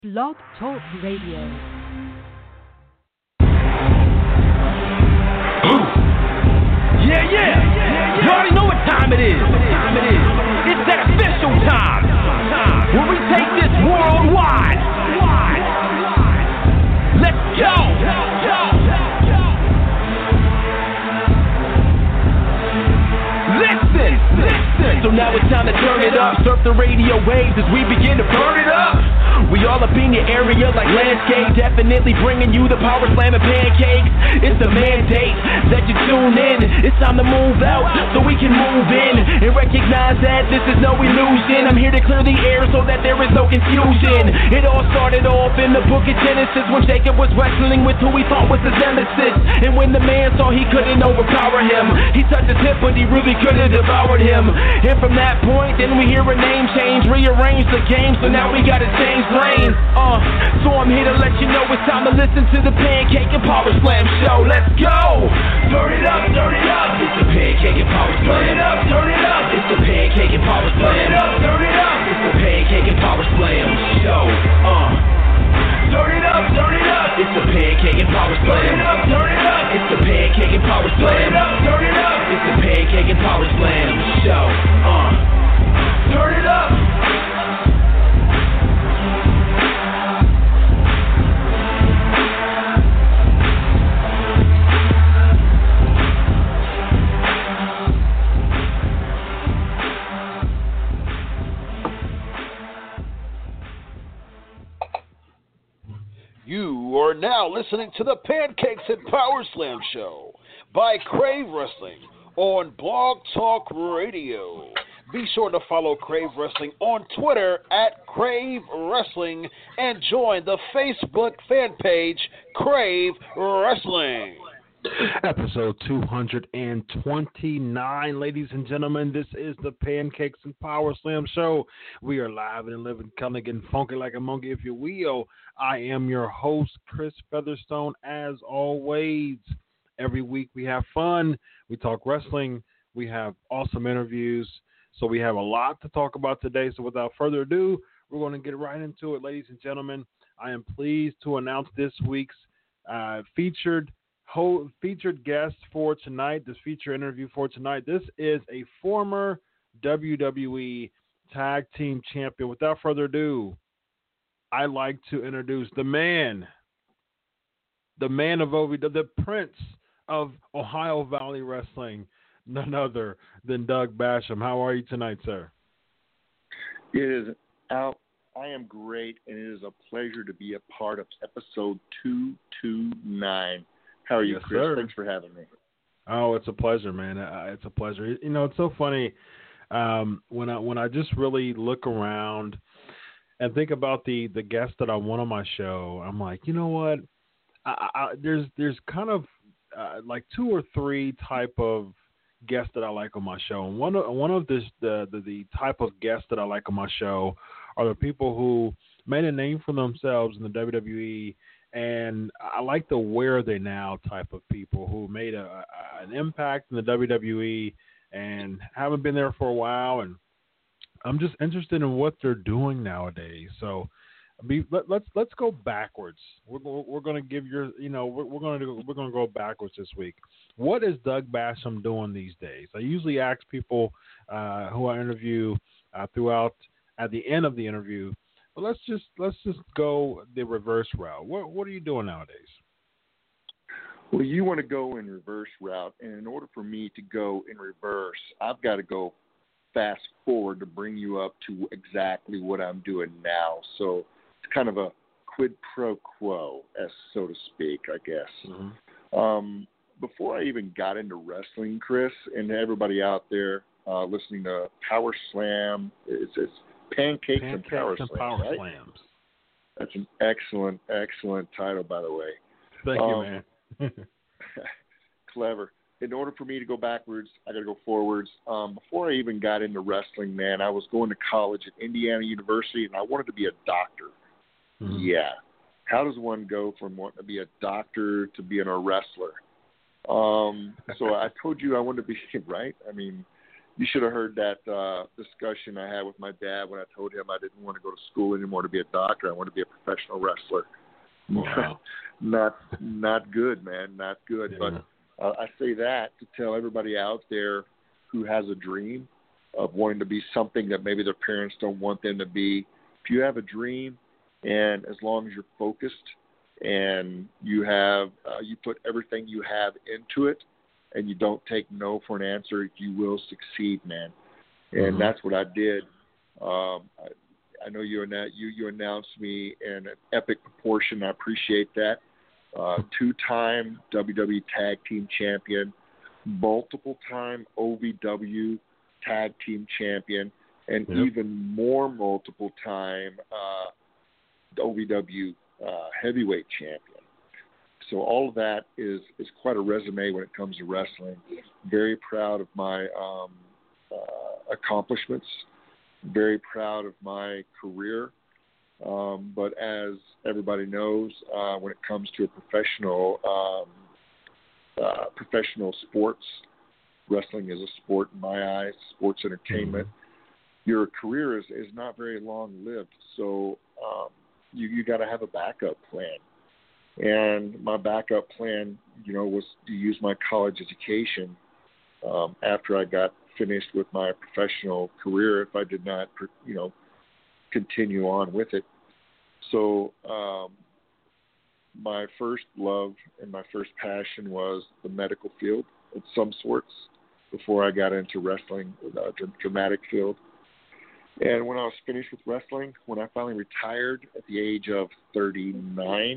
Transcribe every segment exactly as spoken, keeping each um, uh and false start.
Blog Talk Radio. Yeah, yeah. You already know what time it is. Time it is. It's that official time. Time where we take this worldwide. Let's go. Listen, listen. So now it's time to turn it up. Surf the radio waves as we begin to burn it up. We all up in your area like landscape. Definitely bringing you the power slam and pancakes. It's the mandate that you tune in. It's time to move out so we can move in and recognize that this is no illusion. I'm here to clear the air so that there is no confusion. It all started off in the book of Genesis when Jacob was wrestling with who he thought was his nemesis. And when the man saw he couldn't overpower him, he touched his hip but he really could have devoured him. And from that point then we hear a name change, rearrange the game, so now we gotta change lanes. Uh, so I'm here to let you know it's time to listen to the Pancake and Power Slam show. Let's go! Turn it up, turn it up. It's the Pancake and Power Slam. Turn it up, turn it up. It's the Pancake and Power Slam. Turn it up, turn it up. It's the Pancake and Power Slam show. Uh, turn it up, turn it up. It's the Pancake and Power Slam. Turn it up, turn it up. It's the Pancake and Power Slam. Turn it up, turn it up. It's the Pancake and Power Slam show. Uh, turn it up. You are now listening to the Pancakes and Power Slam show by Crave Wrestling on Blog Talk Radio. Be sure to follow Crave Wrestling on Twitter at Crave Wrestling and join the Facebook fan page Crave Wrestling. Episode two hundred twenty-nine, ladies and gentlemen. This is the Pancakes and Power Slam show. We are live and living, kind of getting funky like a monkey, if you will. I am your host, Chris Featherstone, as always. Every week we have fun. We talk wrestling. We have awesome interviews. So we have a lot to talk about today. So without further ado, we're going to get right into it, ladies and gentlemen. I am pleased to announce this week's uh, featured Ho- featured guest for tonight, this feature interview for tonight. This is a former W W E Tag Team Champion. Without further ado, I'd like to introduce the man, the man of O V W, the prince of Ohio Valley Wrestling, none other than Doug Basham. How are you tonight, sir? It is Al. I am great, and it is a pleasure to be a part of episode two twenty-nine. How are you, yes, Chris? Sir. Thanks for having me. Oh, it's a pleasure, man. Uh, it's a pleasure. You know, it's so funny um, when I when I just really look around and think about the, the guests that I want on my show. I'm like, you know what? I, I, there's there's kind of uh, like two or three type of guests that I like on my show, and one of one of this the, the the type of guests that I like on my show are the people who made a name for themselves in the W W E. And I like the where are they now type of people who made a, a, an impact in the W W E and haven't been there for a while. And I'm just interested in what they're doing nowadays. So be, let, let's let's go backwards. We're we're going to give your you know we're, we're going to we're going to go backwards this week. What is Doug Basham doing these days? I usually ask people uh, who I interview uh, throughout at the end of the interview. But let's just let's just go the reverse route. What what are you doing nowadays? Well, you want to go in reverse route, and in order for me to go in reverse, I've got to go fast forward to bring you up to exactly what I'm doing now. So it's kind of a quid pro quo, as so to speak, I guess. Mm-hmm. Um, before I even got into wrestling, Chris, and everybody out there uh, listening to Power Slam, it's, it's Pancakes, Pancakes and Power, and Slams, Power right? Slams. That's an excellent, excellent title, by the way. Thank um, you, man. Clever. In order for me to go backwards, I got to go forwards. Um, before I even got into wrestling, man, I was going to college at Indiana University, and I wanted to be a doctor. Mm-hmm. Yeah. How does one go from wanting to be a doctor to being a wrestler? Um, so I told you I wanted to be, right? I mean, you should have heard that uh, discussion I had with my dad when I told him I didn't want to go to school anymore to be a doctor. I wanted to be a professional wrestler. Wow. not not good, man. Not good. Yeah. But uh, I say that to tell everybody out there who has a dream of wanting to be something that maybe their parents don't want them to be. If you have a dream, and as long as you're focused and you have uh, you put everything you have into it, and you don't take no for an answer, you will succeed, man. And Mm-hmm. that's what I did. Um, I, I know you, you you announced me in an epic proportion. I appreciate that. Uh, two-time W W E Tag Team Champion, multiple-time O V W Tag Team Champion, and Yep. even more multiple-time uh, O V W uh, Heavyweight Champion. So all of that is, is quite a resume when it comes to wrestling. Very proud of my um, uh, accomplishments. Very proud of my career. Um, but as everybody knows, uh, when it comes to a professional um, uh, professional sports, wrestling is a sport in my eyes, sports entertainment. Mm-hmm. Your career is, is not very long-lived. So um, you, you got to have a backup plan. And my backup plan, you know, was to use my college education um, after I got finished with my professional career if I did not, you know, continue on with it. So um, my first love and my first passion was the medical field of some sorts before I got into wrestling, the dramatic field. And when I was finished with wrestling, when I finally retired at the age of thirty-nine,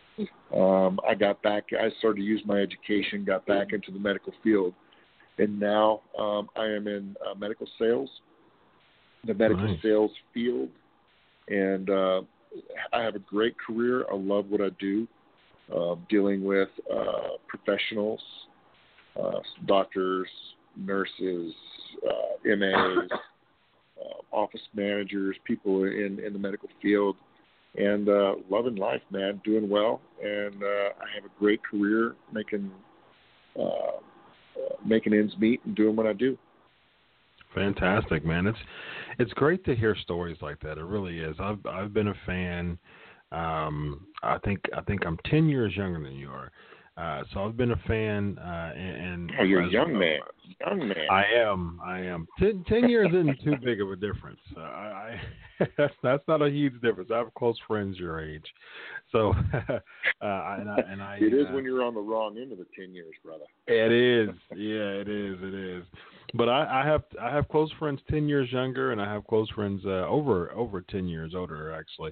Um, I got back, I started to use my education, got back into the medical field. And now um, I am in uh, medical sales, the medical nice. sales field. And uh, I have a great career. I love what I do, uh, dealing with uh, professionals, uh, doctors, nurses, uh, M As, uh, office managers, people in, in the medical field. And uh, loving life, man, doing well, and uh, I have a great career, making uh, uh, making ends meet and doing what I do. Fantastic, man. It's it's great to hear stories like that. It really is. I've I've been a fan. Um, I think I think I'm ten years younger than you are. Uh, so I've been a fan. Uh, and, and oh, you're a young man. Young man. I am. I am. Ten, ten years isn't too big of a difference. Uh, I, I that's, that's not a huge difference. I have close friends your age, so uh, and I and I. It is uh, when you're on the wrong end of the ten years, brother. It is. Yeah, it is. It is. But I, I have I have close friends ten years younger, and I have close friends uh, over over ten years older. Actually,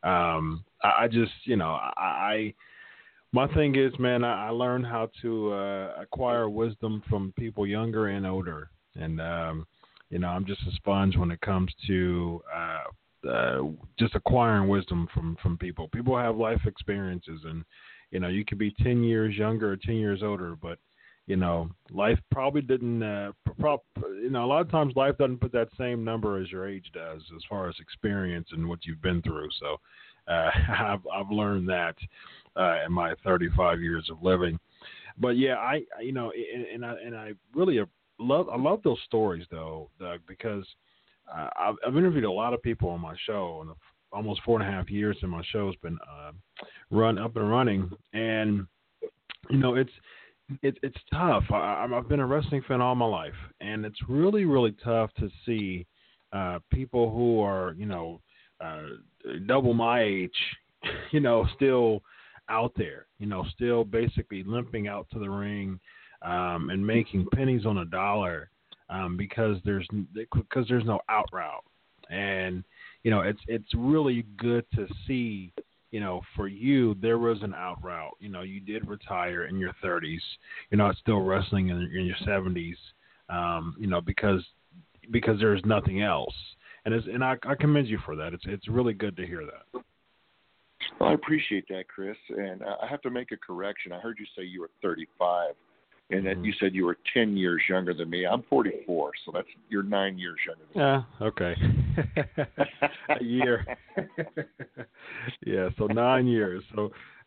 um, I, I just you know I. I My thing is, man, I, I learned how to uh, acquire wisdom from people younger and older. And, um, you know, I'm just a sponge when it comes to uh, uh, just acquiring wisdom from, from people. People have life experiences, and, you know, you could be ten years younger or ten years older, but, you know, life probably didn't, uh, pro- you know, a lot of times life doesn't put that same number as your age does as far as experience and what you've been through. So uh, I've, I've learned that. Uh, in my thirty-five years of living, but yeah, I, I you know, and, and I and I really love I love those stories though, Doug, because uh, I've, I've interviewed a lot of people on my show, and almost four and a half years, and my show's been uh, run up and running, and you know, it's it's it's tough. I, I've been a wrestling fan all my life, and it's really really tough to see uh, people who are you know uh, double my age, you know, still out there, you know, still basically limping out to the ring um, and making pennies on a dollar um, because there's because there's no out route. And you know, it's it's really good to see, you know, for you there was an out route. You know, you did retire in your thirties. You're not still wrestling in, in your seventies. Um, you know, because because there's nothing else. And it's, and I, I commend you for that. It's it's really good to hear that. Well, I appreciate that, Chris. And uh, I have to make a correction. I heard you say you were thirty-five, and that mm-hmm. you said you were ten years younger than me. I'm forty-four, so that's you're nine years younger than me. Yeah, okay. A year. Yeah, so nine years. So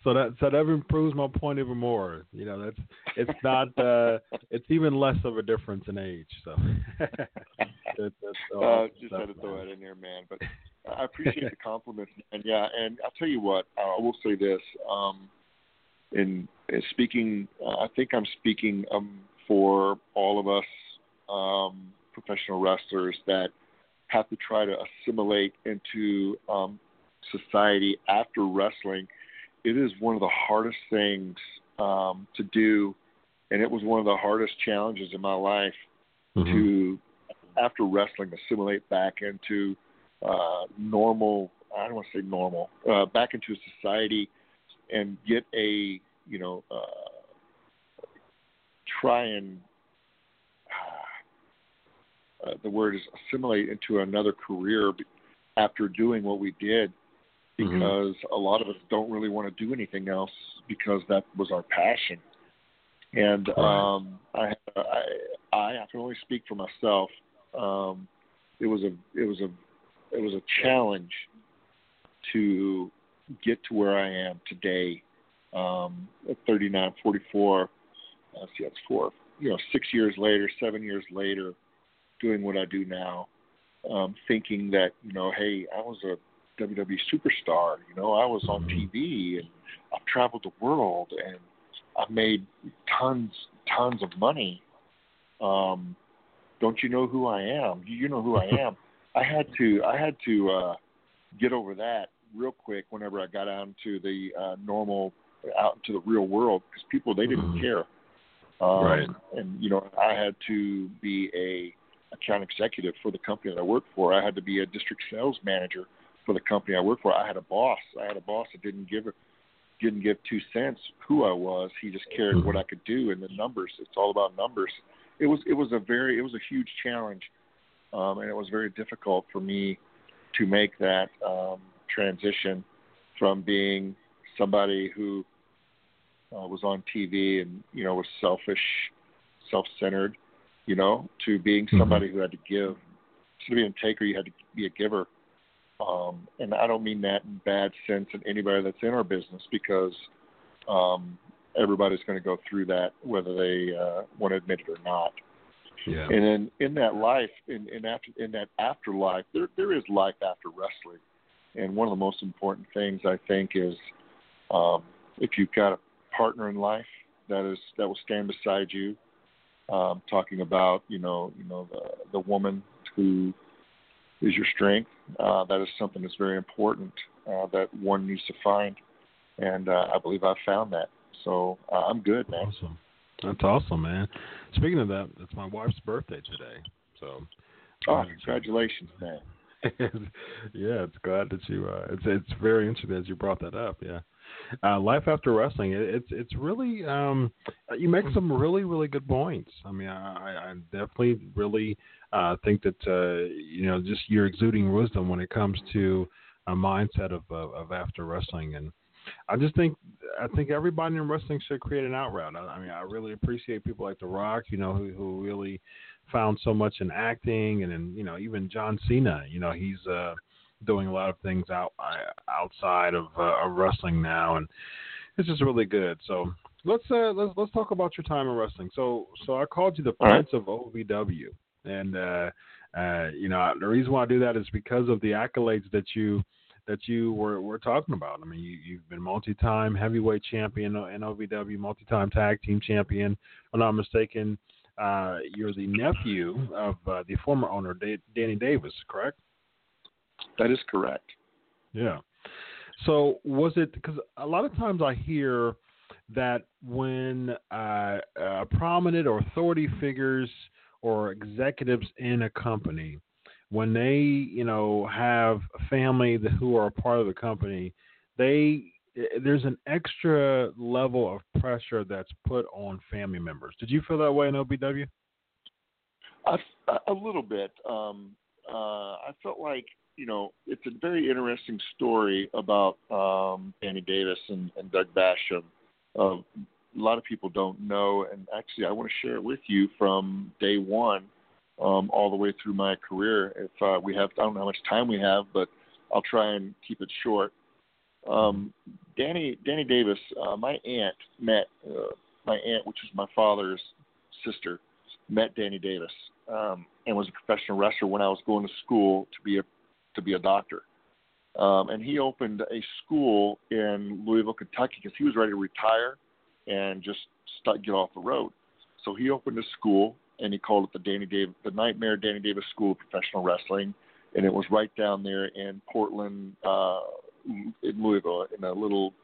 So that so that improves my point even more. You know, that's it's not uh, it's even less of a difference in age. So that's, that's uh, just had to throw that in there, man. But I appreciate the compliments, and yeah, and I'll tell you what, I will say this. Um, in, in speaking, uh, I think I'm speaking um, for all of us um, professional wrestlers that have to try to assimilate into um, society after wrestling. It is one of the hardest things um, to do, and it was one of the hardest challenges in my life mm-hmm. to, after wrestling, assimilate back into uh, normal, I don't want to say normal, uh, back into society and get a, you know, uh, try and, uh, the word is assimilate into another career after doing what we did. Because mm-hmm. a lot of us don't really want to do anything else because that was our passion. And right. um, I, I, I can only speak for myself. Um, it was a, it was a, it was a challenge to get to where I am today. Um, at thirty-nine, forty-four, uh, see, that's four. You know, six years later, seven years later, doing what I do now, um, thinking that you know, hey, I was a W W E superstar. You know, I was on T V and I've traveled the world and I've made tons, tons of money. Um, don't you know who I am? You know who I am. I had to, I had to uh, get over that real quick whenever I got out into the uh, normal, out into the real world because people they didn't mm-hmm. care. Um, right. And you know, I had to be a account executive for the company that I worked for. I had to be a district sales manager for the company I worked for. I had a boss. I had a boss that didn't give didn't give two cents who I was. He just cared mm-hmm. what I could do and the numbers. It's all about numbers. It was it was a very it was a huge challenge, um, and it was very difficult for me to make that um, transition from being somebody who uh, was on T V and you know was selfish, self-centered, you know, to being somebody mm-hmm. who had to give. To be a taker, you had to be a giver. Um, and I don't mean that in bad sense in anybody that's in our business because um, everybody's going to go through that whether they uh, want to admit it or not. Yeah. And then in that life, in, in after in that afterlife, there there is life after wrestling. And one of the most important things I think is um, if you've got a partner in life that is that will stand beside you. Um, talking about you know you know the the woman who is your strength. Uh, that is something that's very important uh, that one needs to find, and uh, I believe I've found that. So uh, I'm good, man. Awesome. That's awesome, man. Speaking of that, it's my wife's birthday today. So, oh, congratulations, man. Yeah, it's glad that you. Uh, it's it's very interesting as you brought that up. Yeah, uh, life after wrestling. It, it's it's really. Um, you make some really really good points. I mean, I, I definitely really uh, think that uh, you know just you're exuding wisdom when it comes to a mindset of of, of after wrestling, and I just think I think everybody in wrestling should create an out route. I, I mean, I really appreciate people like The Rock, you know, who who really found so much in acting, and in, you know, even John Cena, you know, he's uh, doing a lot of things out outside of, uh, of wrestling now, and it's just really good. So let's uh, let's let's talk about your time in wrestling. So so I called you the Prince of O V W, and uh, uh, you know, the reason why I do that is because of the accolades that you that you were, were talking about. I mean, you, you've been multi-time heavyweight champion in O V W, multi-time tag team champion. If I'm not mistaken, uh, you're the nephew of uh, the former owner, da- Danny Davis, correct? That is correct. Yeah. So was it, because a lot of times I hear that when uh, uh, prominent or authority figures or executives in a company, when they, you know, have a family that, who are a part of the company, they there's an extra level of pressure that's put on family members. Did you feel that way in O V W? A, a little bit. Um, uh, I felt like, you know, it's a very interesting story about um, Danny Davis and, and Doug Basham. Uh, a lot of people don't know, and actually I want to share it with you from day one um, all the way through my career. If uh, we have, I don't know how much time we have, but I'll try and keep it short. Um, Danny Danny Davis, uh, my aunt met uh, my aunt, which was my father's sister, met Danny Davis um, and was a professional wrestler when I was going to school to be a to be a doctor. Um, and he opened a school in Louisville, Kentucky, because he was ready to retire and just start, get off the road. So he opened a school, and he called it the Danny Davis, the Nightmare Danny Davis School of Professional Wrestling, and it was right down there in Portland, uh, in Louisville, in a little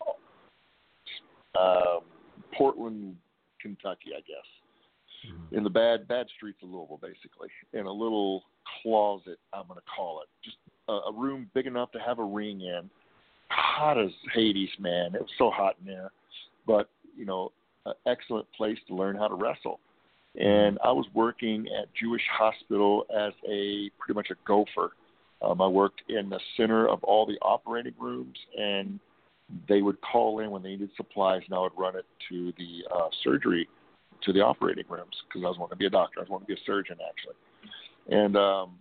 uh, Portland, Kentucky, I guess, mm-hmm. in the bad bad streets of Louisville, basically, in a little closet, I'm going to call it, just a, a room big enough to have a ring in. Hot as Hades, man. It was so hot in there, but you know, an excellent place to learn how to wrestle. And I was working at Jewish Hospital as a pretty much a gopher. Um, I worked in the center of all the operating rooms, and they would call in when they needed supplies, and I would run it to the uh, surgery, to the operating rooms, because I was wanting to be a doctor. I was wanting to be a surgeon, actually. And um,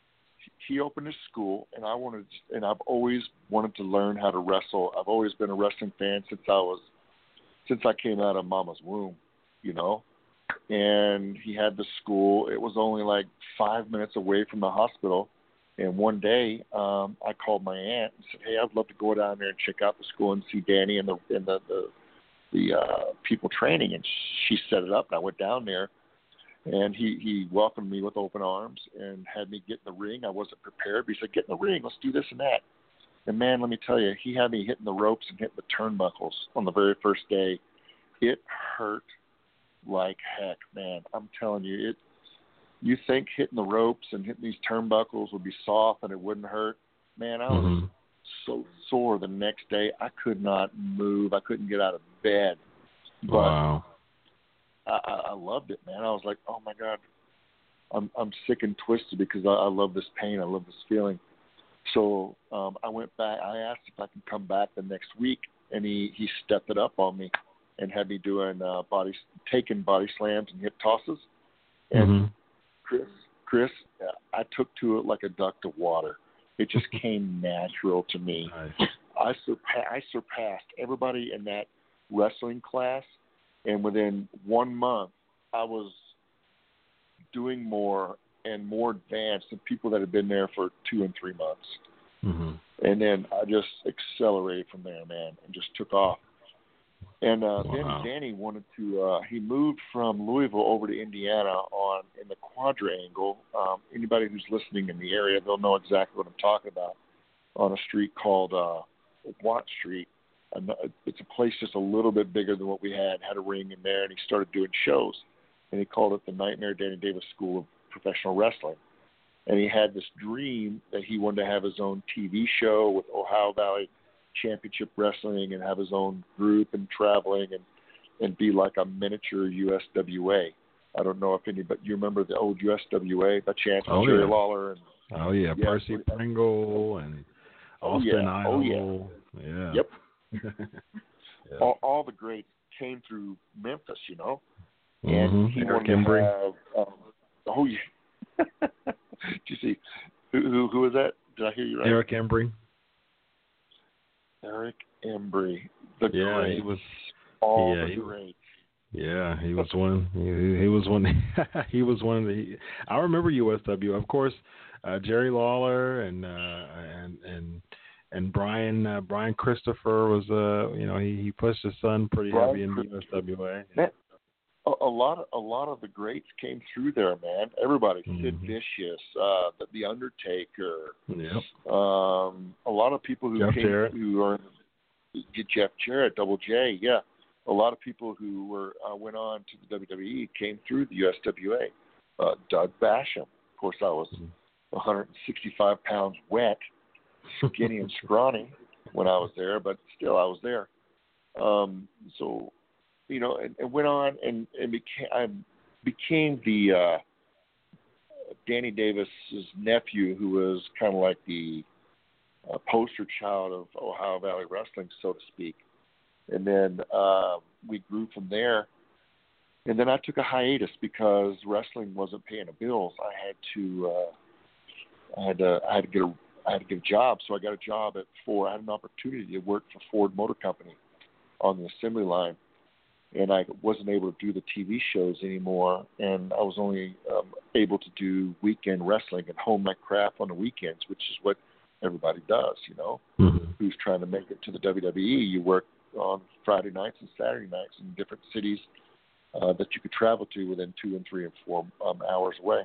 he opened his school, and I wanted, and I've always wanted to learn how to wrestle. I've always been a wrestling fan since I was, since I came out of Mama's womb, you know. And he had the school. It was only like five minutes away from the hospital. And one day, um, I called my aunt and said, "Hey, I'd love to go down there and check out the school and see Danny and the and the the, the uh, people training." And she set it up, and I went down there. And he, he welcomed me with open arms and had me get in the ring. I wasn't prepared, but he said, "Get in the ring. Let's do this and that." And, man, let me tell you, he had me hitting the ropes and hitting the turnbuckles on the very first day. It hurt like heck, man. I'm telling you, it. You think hitting the ropes and hitting these turnbuckles would be soft and it wouldn't hurt. Man, I was mm-hmm. so sore the next day. I could not move. I couldn't get out of bed. But wow. I, I loved it, man. I was like, oh, my God, I'm I'm sick and twisted because I, I love this pain. I love this feeling. So um, I went back. I asked if I could come back the next week, and he, he stepped it up on me and had me doing uh, body, taking body slams and hip tosses. And mm-hmm. Chris, Chris, I took to it like a duck to water. It just came natural to me. Nice. I, surpa- I surpassed everybody in that wrestling class, and within one month, I was doing more and more advanced than people that had been there for two and three months. Mm-hmm. And then I just accelerated from there, man, and just took off. And uh, wow. then Danny wanted to, uh, he moved from Louisville over to Indiana on in the Quadrangle. Um, anybody who's listening in the area, they'll know exactly what I'm talking about, on a street called uh, Watt Street. And it's a place just a little bit bigger than what we had, had a ring in there, and he started doing shows. And he called it the Nightmare Danny Davis School of Professional Wrestling. And he had this dream that he wanted to have his own T V show with Ohio Valley Championship Wrestling and have his own group and traveling and, and be like a miniature U S W A. I don't know if anybody, you remember the old U S W A, the champ, oh, Jerry yeah. Lawler. And, oh, yeah, yeah Percy yeah. Pringle and Austin oh, yeah. Idol. Oh, yeah. yeah. Yep. yeah. all, all the greats came through Memphis, you know. And mm-hmm. he Eric wanted Embry. to have, um, oh, yeah. Did you see? Who, who, who was that? Did I hear you right? Eric Embry. Eric Embry, the yeah, great. he was all yeah, the he, great. Yeah, he was one. He, he was one. he was one of the. I remember U S W, of course. Uh, Jerry Lawler and uh, and and and Brian uh, Brian Christopher was uh you know he, he pushed his son pretty Brian heavy in the U S W A. Man, a, a lot of a lot of the greats came through there, man. Everybody, mm-hmm. Sid Vicious, uh, the, the Undertaker. Yep. Um, a lot of people who Jeff came Jarrett. who are Jeff Jarrett, Double J, yeah. A lot of people who were uh, went on to the W W E came through the U S W A. Uh, Doug Basham, of course, I was mm-hmm. one hundred sixty-five pounds wet, skinny and scrawny when I was there, but still I was there. Um, so, you know, and, and went on and, and became I became the uh, Danny Davis's nephew, who was kind of like the uh, poster child of Ohio Valley Wrestling, so to speak. And then uh, we grew from there. And then I took a hiatus because wrestling wasn't paying the bills. I had to, uh, I had to, I had to get a, I had to get a job, so I got a job at Ford. I had an opportunity to work for Ford Motor Company on the assembly line, and I wasn't able to do the T V shows anymore, and I was only um, able to do weekend wrestling and hone my craft on the weekends, which is what everybody does, you know, mm-hmm. who's trying to make it to the W W E. You work on Friday nights and Saturday nights in different cities uh, that you could travel to within two and three and four um, hours away.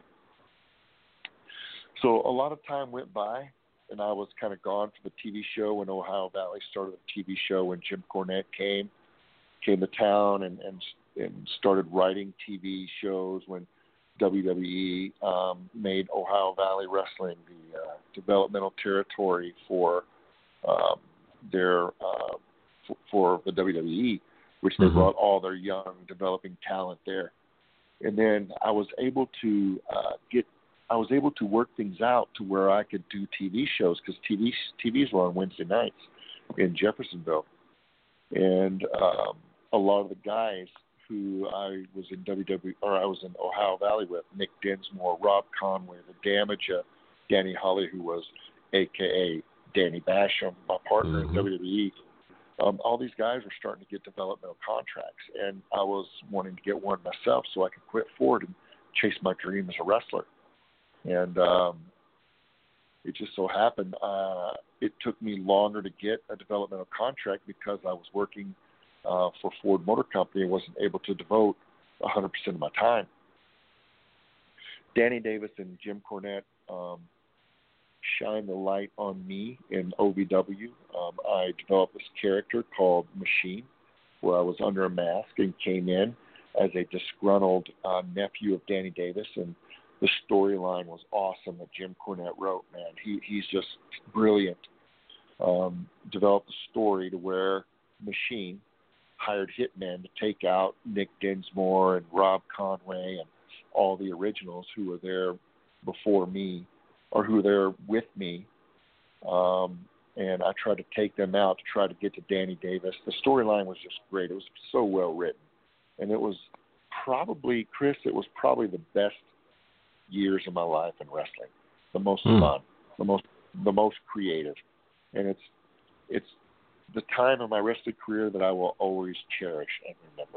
So a lot of time went by, and I was kind of gone for the T V show when Ohio Valley started the T V show when Jim Cornette came came to town and, and, and started writing T V shows when W W E um, made Ohio Valley Wrestling the uh, developmental territory for um, their uh, f- for the W W E, which they mm-hmm. brought all their young developing talent there. And then I was able to uh, get I was able to work things out to where I could do T V shows because T V T Vs were on Wednesday nights in Jeffersonville, and um, a lot of the guys who I was in W W or I was in Ohio Valley with, Nick Dinsmore, Rob Conway, the Damager, Danny Holly, who was A K A Danny Basham, my partner mm-hmm. in W W E. Um, all these guys were starting to get developmental contracts, and I was wanting to get one myself so I could quit Ford and chase my dream as a wrestler. And um, it just so happened uh, it took me longer to get a developmental contract because I was working uh, for Ford Motor Company and wasn't able to devote one hundred percent of my time. Danny Davis and Jim Cornette um, shined the light on me in O V W. Um, I developed this character called Machine, where I was under a mask and came in as a disgruntled uh, nephew of Danny Davis, and the storyline was awesome that Jim Cornette wrote, man. He he's just brilliant. Um, developed a story to where Machine hired hitmen to take out Nick Dinsmore and Rob Conway and all the originals who were there before me or who were there with me. Um, and I tried to take them out to try to get to Danny Davis. The storyline was just great. It was so well written. And it was probably, Chris, it was probably the best years of my life in wrestling, the most mm. fun, the most the most creative, and it's it's the time of my wrestling career that I will always cherish and remember.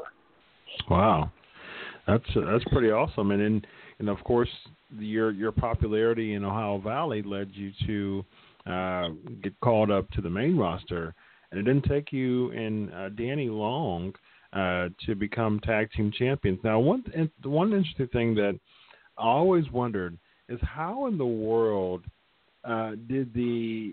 Wow, that's that's pretty awesome, and and, and of course your your popularity in Ohio Valley led you to uh, get called up to the main roster, and it didn't take you and uh, Danny long uh, to become tag team champions. Now, one one interesting thing that I always wondered is how in the world uh, did the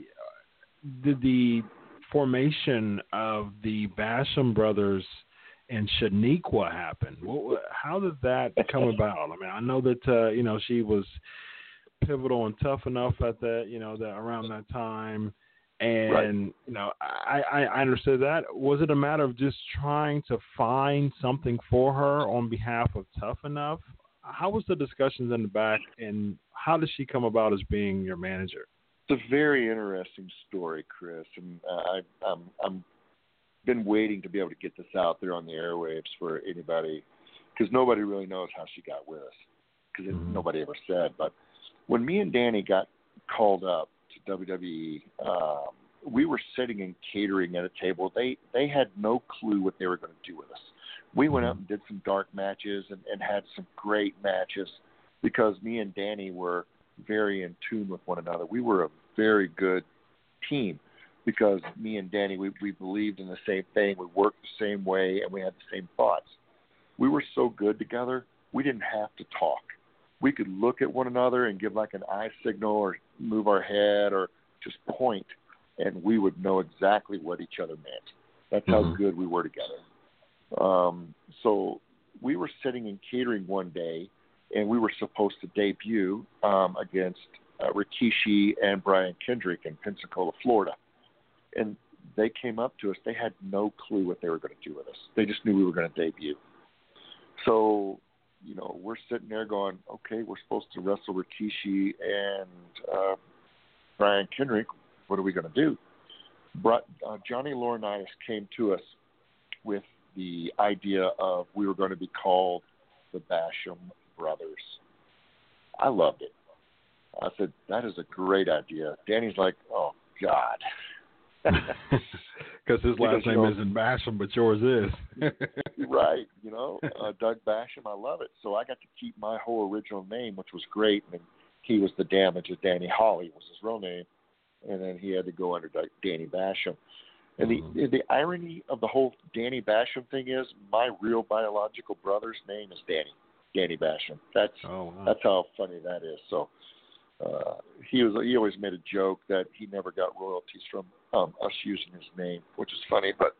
did the formation of the Basham brothers and Shaniqua happen? What, how did that come about? I mean, I know that uh, you know she was pivotal and tough enough at that you know that around that time, and right. you know I, I, I understood that. Was it a matter of just trying to find something for her on behalf of Tough Enough? How was the discussions in the back, and how did she come about as being your manager? It's a very interesting story, Chris, and uh, I, I'm I'm been waiting to be able to get this out there on the airwaves for anybody, because nobody really knows how she got with us, because mm-hmm. nobody ever said. But when me and Danny got called up to W W E, um, we were sitting in catering at a table. They they had no clue what they were going to do with us. We went out and did some dark matches and, and had some great matches because me and Danny were very in tune with one another. We were a very good team because me and Danny, we, we believed in the same thing. We worked the same way, and we had the same thoughts. We were so good together, we didn't have to talk. We could look at one another and give like an eye signal or move our head or just point, and we would know exactly what each other meant. That's mm-hmm. how good we were together. Um, so we were sitting in catering one day, and we were supposed to debut um, against uh, Rikishi and Brian Kendrick in Pensacola, Florida. And they came up to us. They had no clue what they were going to do with us. They just knew we were going to debut. So, you know, we're sitting there going, okay, we're supposed to wrestle Rikishi and uh, Brian Kendrick. What are we going to do? But, uh, Johnny Laurinaitis came to us with the idea of we were going to be called the Basham Brothers. I loved it. I said, that is a great idea. Danny's like, oh, God. Because his last because, name know, isn't Basham, but yours is. Right, you know, uh, Doug Basham, I love it. So I got to keep my whole original name, which was great. And he was the Damages. Danny Hawley was his real name. And then he had to go under Danny Basham. And mm-hmm. the the irony of the whole Danny Basham thing is my real biological brother's name is Danny, Danny Basham. That's oh, wow. that's how funny that is. So uh, he was he always made a joke that he never got royalties from um, us using his name, which is funny. But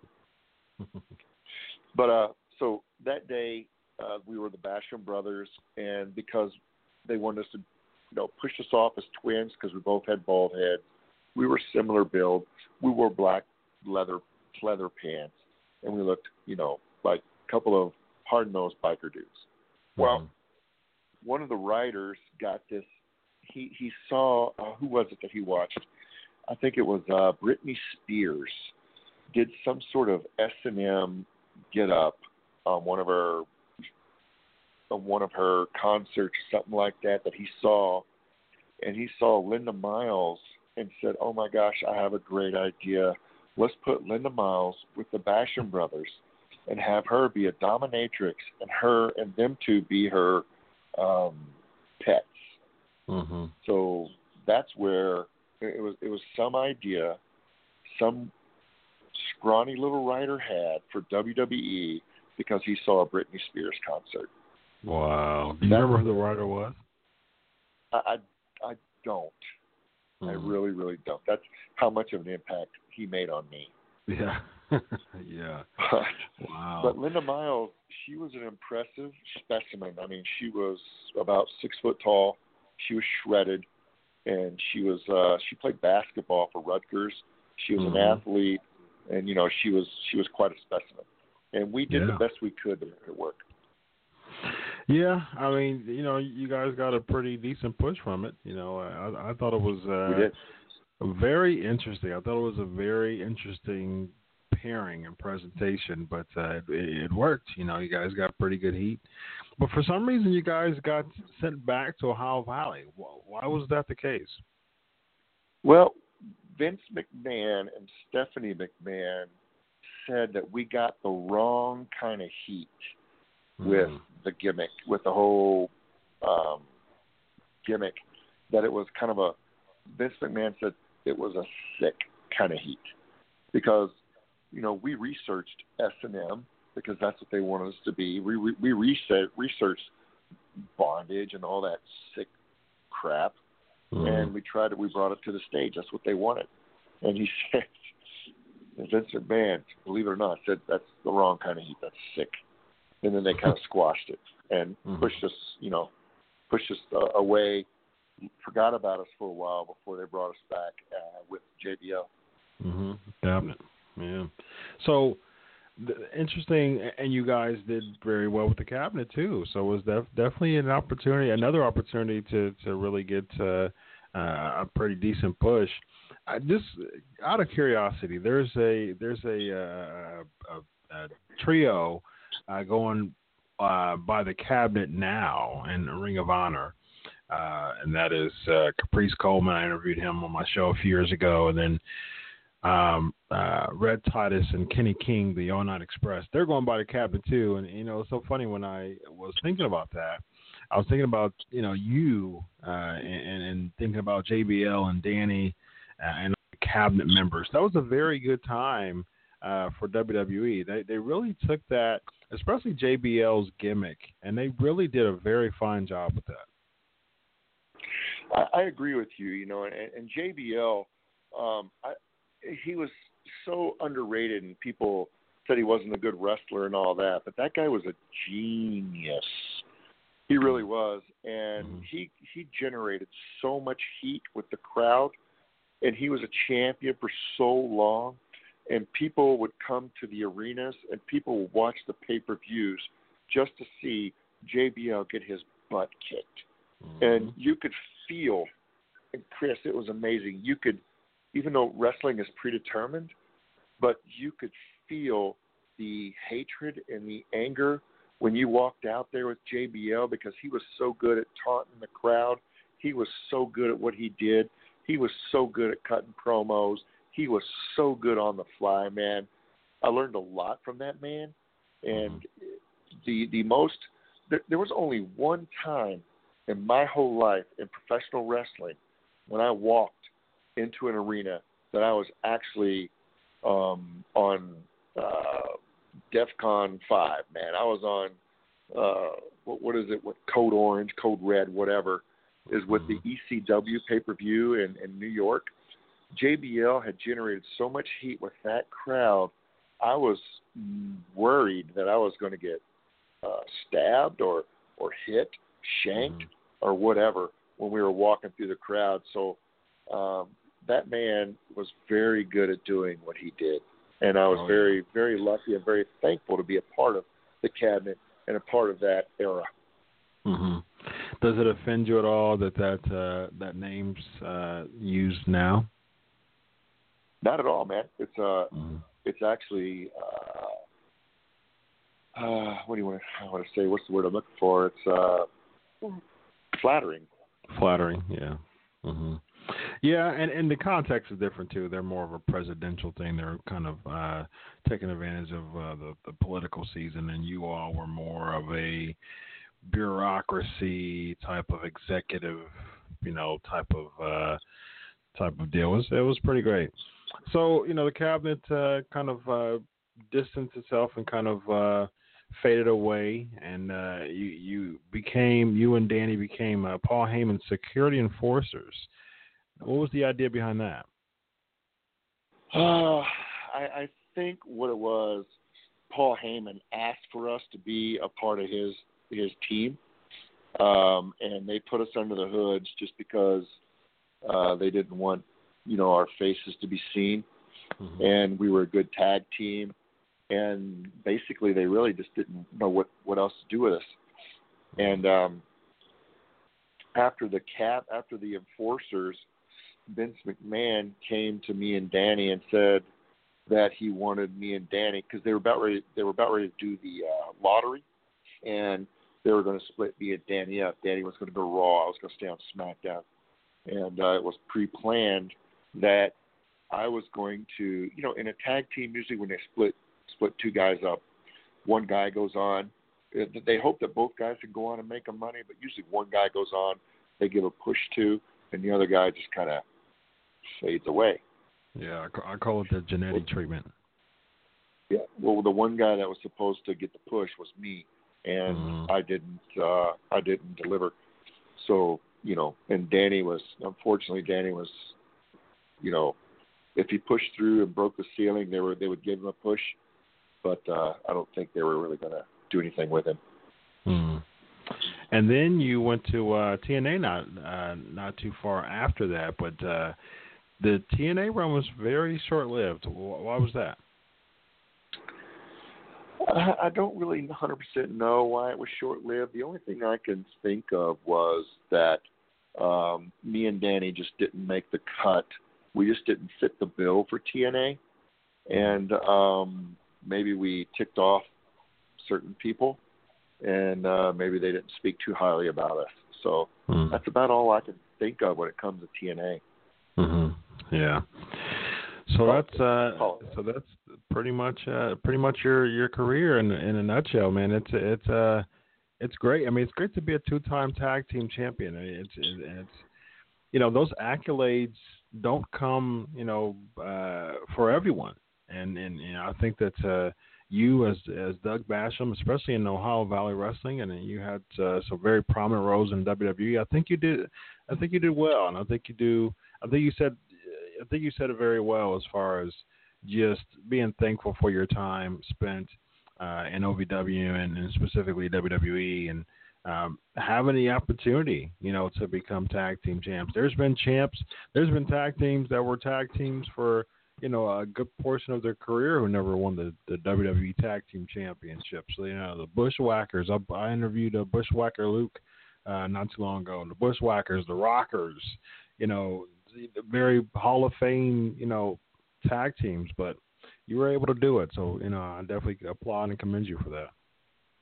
but uh, so that day uh, we were the Basham brothers, and because they wanted us to, you know, push us off as twins because we both had bald heads. We were similar build. We wore black leather leather pants, and we looked, you know, like a couple of hard-nosed biker dudes. Mm-hmm. Well, one of the writers got this. He he saw uh, who was it that he watched? I think it was uh, Britney Spears did some sort of S and M get up on one of her on one of her concerts, something like that. That he saw, and he saw Linda Miles. And said, oh, my gosh, I have a great idea. Let's put Linda Miles with the Basham brothers and have her be a dominatrix and her and them two be her um, pets. Mm-hmm. So that's where it was It was some idea some scrawny little writer had for W W E because he saw a Britney Spears concert. Wow. Do you that, remember who the writer was? I, I, I don't. I really, really don't. That's how much of an impact he made on me. Yeah. yeah. But, wow. But Linda Miles, she was an impressive specimen. I mean, she was about six foot tall. She was shredded, and she was uh, she played basketball for Rutgers. She was mm-hmm. an athlete, and you know, she was she was quite a specimen. And we did yeah. the best we could to make it work. Yeah, I mean, you know, you guys got a pretty decent push from it. You know, I, I thought it was uh, we did. very interesting. I thought it was a very interesting pairing and presentation, but uh, it, it worked. You know, you guys got pretty good heat. But for some reason, you guys got sent back to Ohio Valley. Why was that the case? Well, Vince McMahon and Stephanie McMahon said that we got the wrong kind of heat with mm. the gimmick, with the whole um, gimmick, that it was kind of a, Vince McMahon said it was a sick kind of heat. Because, you know, we researched S and M because that's what they wanted us to be. We we, we researched, researched bondage and all that sick crap, mm. and we tried it. We brought it to the stage. That's what they wanted. And he said, and Vince McMahon, believe it or not, said that's the wrong kind of heat. That's sick. And then they kind of squashed it and mm-hmm. pushed us, you know, pushed us uh, away, forgot about us for a while before they brought us back uh, with J B L. Mm-hmm. Cabinet, yeah. So the, interesting, and you guys did very well with the cabinet too. So it was def- definitely an opportunity, another opportunity to to really get uh, uh, a pretty decent push. I just out of curiosity, there's a there's a, uh, a, a trio. Uh, going uh, by the cabinet now in Ring of Honor, uh, and that is uh, Caprice Coleman. I interviewed him on my show a few years ago, and then um, uh, Red Titus and Kenny King, the All Night Express. They're going by the cabinet too, and you know it's so funny when I was thinking about that. I was thinking about you know you uh, and, and thinking about J B L and Danny uh, and the cabinet members. That was a very good time. Uh, for W W E, they they really took that, especially J B L's gimmick, and they really did a very fine job with that. I, I agree with you. You know, and, and J B L, um, I, he was so underrated, and people said he wasn't a good wrestler and all that, but that guy was a genius. He really was, and mm-hmm. he he generated so much heat with the crowd, and he was a champion for so long. And people would come to the arenas, and people would watch the pay-per-views just to see J B L get his butt kicked. Mm-hmm. And you could feel, and Chris, it was amazing. You could, even though wrestling is predetermined, but you could feel the hatred and the anger when you walked out there with J B L because he was so good at taunting the crowd. He was so good at what he did. He was so good at cutting promos. He was so good on the fly, man. I learned a lot from that man. And the the most there, there was only one time in my whole life in professional wrestling when I walked into an arena that I was actually um, on uh, DEFCON five, man. I was on uh, what, what is it? What Code Orange, Code Red, whatever is with the E C W pay-per-view in, in New York. J B L had generated so much heat with that crowd. I was worried that I was going to get uh, stabbed or or hit, shanked, mm-hmm. or whatever when we were walking through the crowd. So um, that man was very good at doing what he did. And I was oh, very, yeah. very lucky and very thankful to be a part of the cabinet and a part of that era. Mm-hmm. Does it offend you at all that that, uh, that name's uh, used now? Not at all, man. It's uh, mm-hmm. it's actually uh, uh, what do you want to I want to say? What's the word I'm looking for? It's uh, flattering. Flattering, yeah. Mm-hmm. Yeah, and, and the context is different too. They're more of a presidential thing. They're kind of uh, taking advantage of uh, the, the political season, and you all were more of a bureaucracy type of executive, you know, type of uh, type of deal. It was, it was pretty great. So, you know, the cabinet uh, kind of uh, distanced itself and kind of uh, faded away, and uh, you you became you and Danny became uh, Paul Heyman's security enforcers. What was the idea behind that? Uh, I, I think what it was, Paul Heyman asked for us to be a part of his his team, um, and they put us under the hoods just because uh, they didn't want, you know, our faces to be seen, mm-hmm. and we were a good tag team, and basically they really just didn't know what, what else to do with us. And um, after the cap, after the enforcers, Vince McMahon came to me and Danny and said that he wanted me and Danny, because they were about ready. They were about ready to do the uh, lottery, and they were going to split me and Danny up. Danny was going to go Raw. I was going to stay on SmackDown, and uh, it was pre-planned that I was going to, you know, in a tag team, usually when they split split two guys up, one guy goes on. They hope that both guys can go on and make them money, but usually one guy goes on, they give a push to, and the other guy just kind of fades away. Yeah, I call it the genetic well, treatment. Yeah, well, the one guy that was supposed to get the push was me, and mm-hmm. I didn't. Uh, I didn't deliver. So, you know, and Danny was, unfortunately, Danny was, you know, if he pushed through and broke the ceiling, they were they would give him a push, but uh, I don't think they were really going to do anything with him. Mm. And then you went to uh, T N A not uh, not too far after that, but uh, the T N A run was very short-lived. Why was that? I don't really one hundred percent know why it was short-lived. The only thing I can think of was that um, me and Danny just didn't make the cut. We just didn't fit the bill for T N A, and um, maybe we ticked off certain people, and uh, maybe they didn't speak too highly about us. So mm. that's about all I can think of when it comes to T N A. Mm-hmm. Yeah. So that's uh, so that's pretty much uh, pretty much your, your career in in a nutshell, man. It's it's uh it's great. I mean, it's great to be a two-time tag team champion. It's it's you know, those accolades don't come, you know, uh, for everyone. And and you know, I think that uh, you as as Doug Basham, especially in Ohio Valley Wrestling, and you had uh, some very prominent roles in W W E. I think you did. I think you did well, and I think you do. I think you said. I think you said it very well as far as just being thankful for your time spent uh, in O V W and, and specifically W W E, and um, having the opportunity, you know, to become tag team champs. There's been champs. There's been tag teams that were tag teams for, you know, a good portion of their career who never won the, the W W E Tag Team Championship. So, you know, the Bushwhackers. I, I interviewed a Bushwhacker Luke uh, not too long ago. The Bushwhackers, the Rockers, you know, very Hall of Fame, you know, tag teams, but you were able to do it. So, you know, I definitely applaud and commend you for that.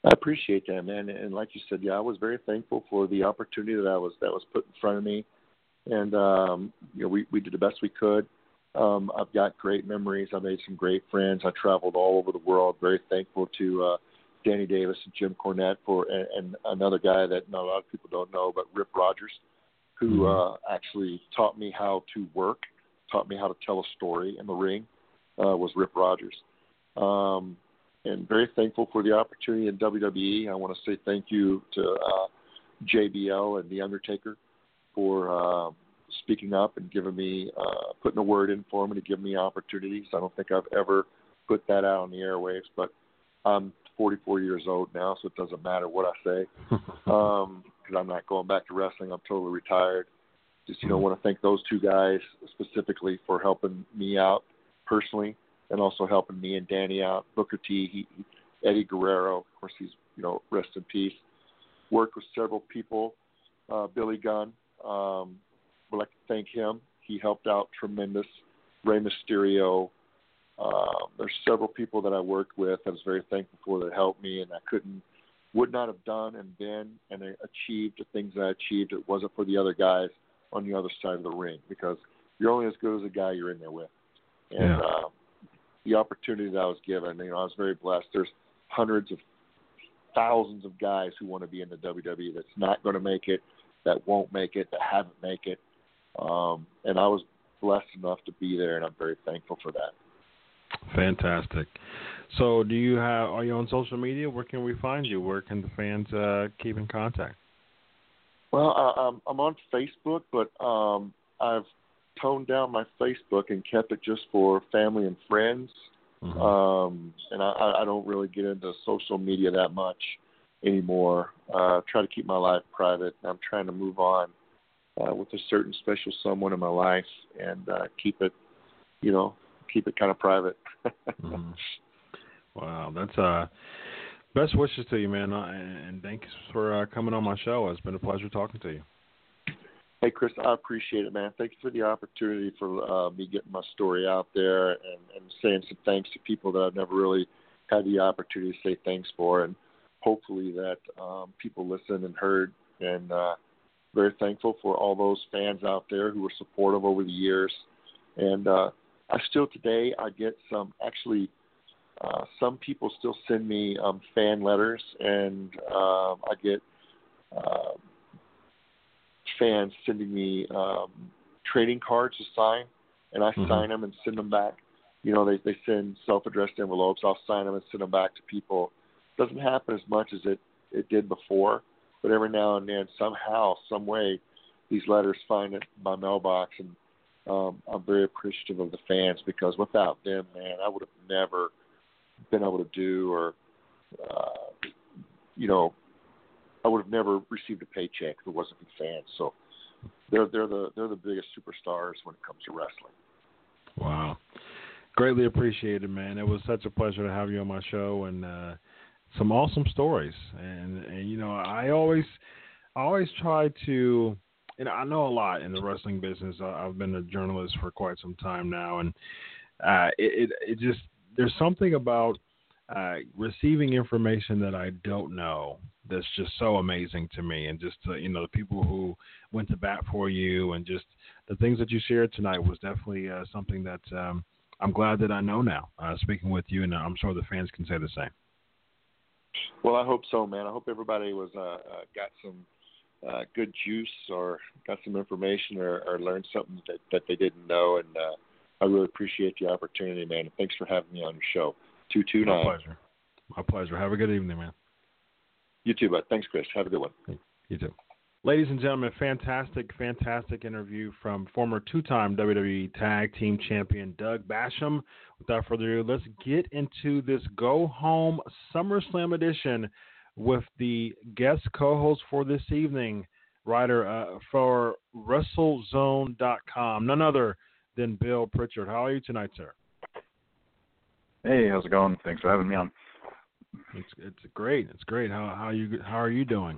I appreciate that, man. And like you said, yeah, I was very thankful for the opportunity that I was that was put in front of me, and um, you know, we we did the best we could. Um, I've got great memories. I made some great friends. I traveled all over the world. Very thankful to uh, Danny Davis and Jim Cornette for, and, and another guy that not a lot of people don't know, but Rip Rogers, who uh, actually taught me how to work, taught me how to tell a story in the ring. Uh, was Rip Rogers. Um, and very thankful for the opportunity in W W E. I want to say thank you to uh, J B L and The Undertaker for uh, speaking up and giving me, uh, putting a word in for me to give me opportunities. I don't think I've ever put that out on the airwaves, but I'm forty-four years old now, so it doesn't matter what I say because um, I'm not going back to wrestling. I'm totally retired. Just, you know, want to thank those two guys specifically for helping me out personally, and also helping me and Danny out. Booker T, he, Eddie Guerrero, of course, he's, you know, rest in peace. Worked with several people. Uh, Billy Gunn, um, would like to thank him. He helped out tremendous. Rey Mysterio. Uh, there's several people that I worked with I was very thankful for that helped me, and I couldn't, would not have done and been and achieved the things that I achieved if it wasn't for the other guys on the other side of the ring, because you're only as good as the guy you're in there with. And yeah. uh, the opportunity that I was given, you know, I was very blessed. There's hundreds of thousands of guys who want to be in the W W E that's not going to make it, that won't make it, that haven't make it. Um, and I was blessed enough to be there, and I'm very thankful for that. Fantastic. So do you have, are you on social media? Where can we find you? Where can the fans uh, keep in contact? Well, I, I'm, I'm on Facebook, but um, I've toned down my Facebook and kept it just for family and friends. Mm-hmm. Um, and I, I don't really get into social media that much anymore. Uh, try to keep my life private. I'm trying to move on uh, with a certain special someone in my life and uh, keep it, you know, keep it kind of private. mm-hmm. Wow, that's uh, best wishes to you, man, uh, and thanks for uh, coming on my show. It's been a pleasure talking to you. Hey, Chris, I appreciate it, man. Thank you for the opportunity for uh, me getting my story out there and, and saying some thanks to people that I've never really had the opportunity to say thanks for, and hopefully that um, people listened and heard, and uh, very thankful for all those fans out there who were supportive over the years. And uh, I still today, I get some, actually, uh, some people still send me um, fan letters, and uh, I get uh, fans sending me um, trading cards to sign, and I mm-hmm. sign them and send them back. You know, they, they send self-addressed envelopes. I'll sign them and send them back to people. It doesn't happen as much as it, it did before, but every now and then, somehow, some way, these letters find it in my mailbox, and um, I'm very appreciative of the fans, because without them, man, I would have never been able to do, or, uh, you know, I would have never received a paycheck if it wasn't for the fans. So they're they're the they're the biggest superstars when it comes to wrestling. Wow, greatly appreciated, man. It was such a pleasure to have you on my show, and uh, some awesome stories. And and you know, I always I always try to, and I know a lot in the wrestling business. I've been a journalist for quite some time now, and uh, it, it it just there's something about uh, receiving information that I don't know that's just so amazing to me, and just uh, you know, the people who went to bat for you, and just the things that you shared tonight was definitely uh, something that um, I'm glad that I know now. Uh, speaking with you, and I'm sure the fans can say the same. Well, I hope so, man. I hope everybody was uh, uh, got some uh, good juice, or got some information, or, or learned something that, that they didn't know, and uh, I really appreciate the opportunity, man. Thanks for having me on your show. two two nine. My pleasure. My pleasure. Have a good evening, man. You too, bud. Thanks, Chris. Have a good one. You too. Ladies and gentlemen, fantastic, fantastic interview from former two-time W W E Tag Team Champion Doug Basham. Without further ado, let's get into this Go Home SummerSlam edition with the guest co-host for this evening, writer uh, for WrestleZone dot com, none other than Bill Pritchard. How are you tonight, sir? Hey, how's it going? Thanks for having me on. It's it's great. It's great. How how you how are you doing?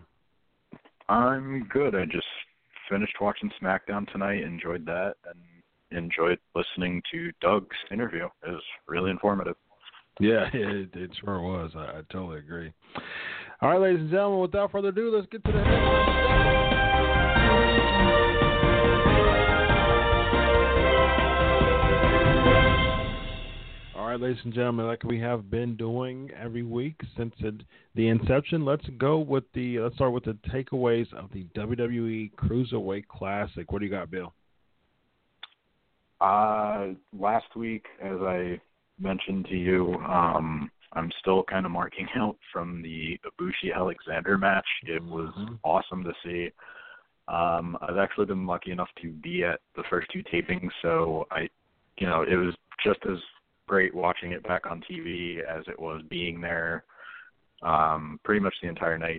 I'm good. I just finished watching SmackDown tonight, enjoyed that, and enjoyed listening to Doug's interview. It was really informative. Yeah, it, it sure was. I, I totally agree. All right, ladies and gentlemen, without further ado, let's get to the headlines. All right, ladies and gentlemen, like we have been doing every week since it, the inception, let's go with the let's start with the takeaways of the W W E Cruiserweight Classic. What do you got, Bill? Uh, last week, as I mentioned to you, um, I'm still kind of marking out from the Ibushi Alexander match. It was mm-hmm. awesome to see. Um, I've actually been lucky enough to be at the first two tapings, so I, you know, it was just as great watching it back on T V as it was being there um, pretty much the entire night.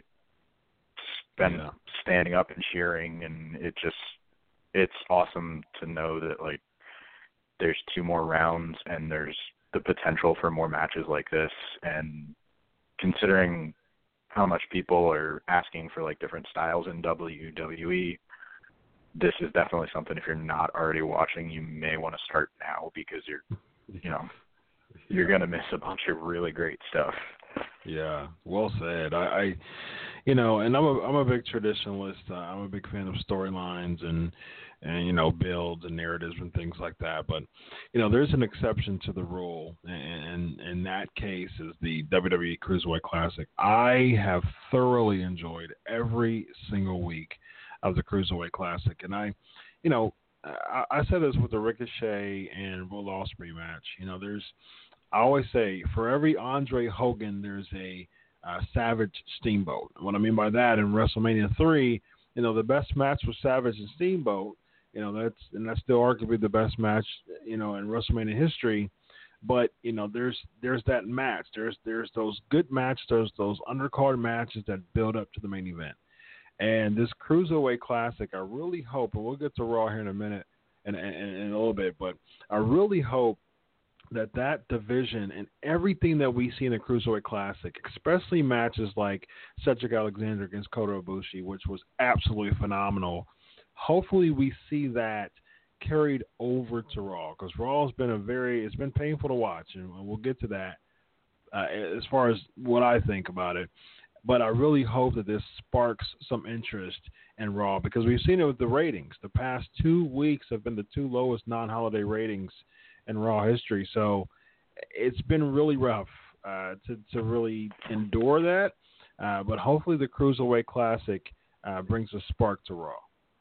Been yeah. standing up and cheering, and it just, it's awesome to know that, like, there's two more rounds and there's the potential for more matches like this. And considering how much people are asking for, like, different styles in W W E, this is definitely something, if you're not already watching, you may want to start now, because you're, you know, you're yeah. going to miss a bunch of really great stuff. Yeah, well said. I, I you know, and I'm a I'm a big traditionalist. Uh, I'm a big fan of storylines and, and, you know, builds and narratives and things like that. But, you know, there's an exception to the rule, and in that case is the W W E Cruiserweight Classic. I have thoroughly enjoyed every single week of the Cruiserweight Classic. And I, you know, I, I said this with the Ricochet and Will Ospreay match. You know, there's, I always say, for every Andre Hogan, there's a uh, Savage Steamboat. What I mean by that, in WrestleMania three, you know, the best match was Savage and Steamboat. You know, that's and that's still arguably the best match, you know, in WrestleMania history. But, you know, there's there's that match. There's there's those good matches, those those undercard matches that build up to the main event. And this Cruiserweight Classic, I really hope, and we'll get to Raw here in a minute and in, in, in a little bit, but I really hope that that division and everything that we see in the Cruiserweight Classic, especially matches like Cedric Alexander against Kota Ibushi, which was absolutely phenomenal, hopefully we see that carried over to Raw, because Raw has been a very, it's been painful to watch, and we'll get to that uh, as far as what I think about it. But I really hope that this sparks some interest in Raw, because we've seen it with the ratings. The past two weeks have been the two lowest non-holiday ratings in Raw history. So it's been really rough uh, to, to really endure that. Uh, but hopefully the Cruiserweight Classic uh, brings a spark to Raw.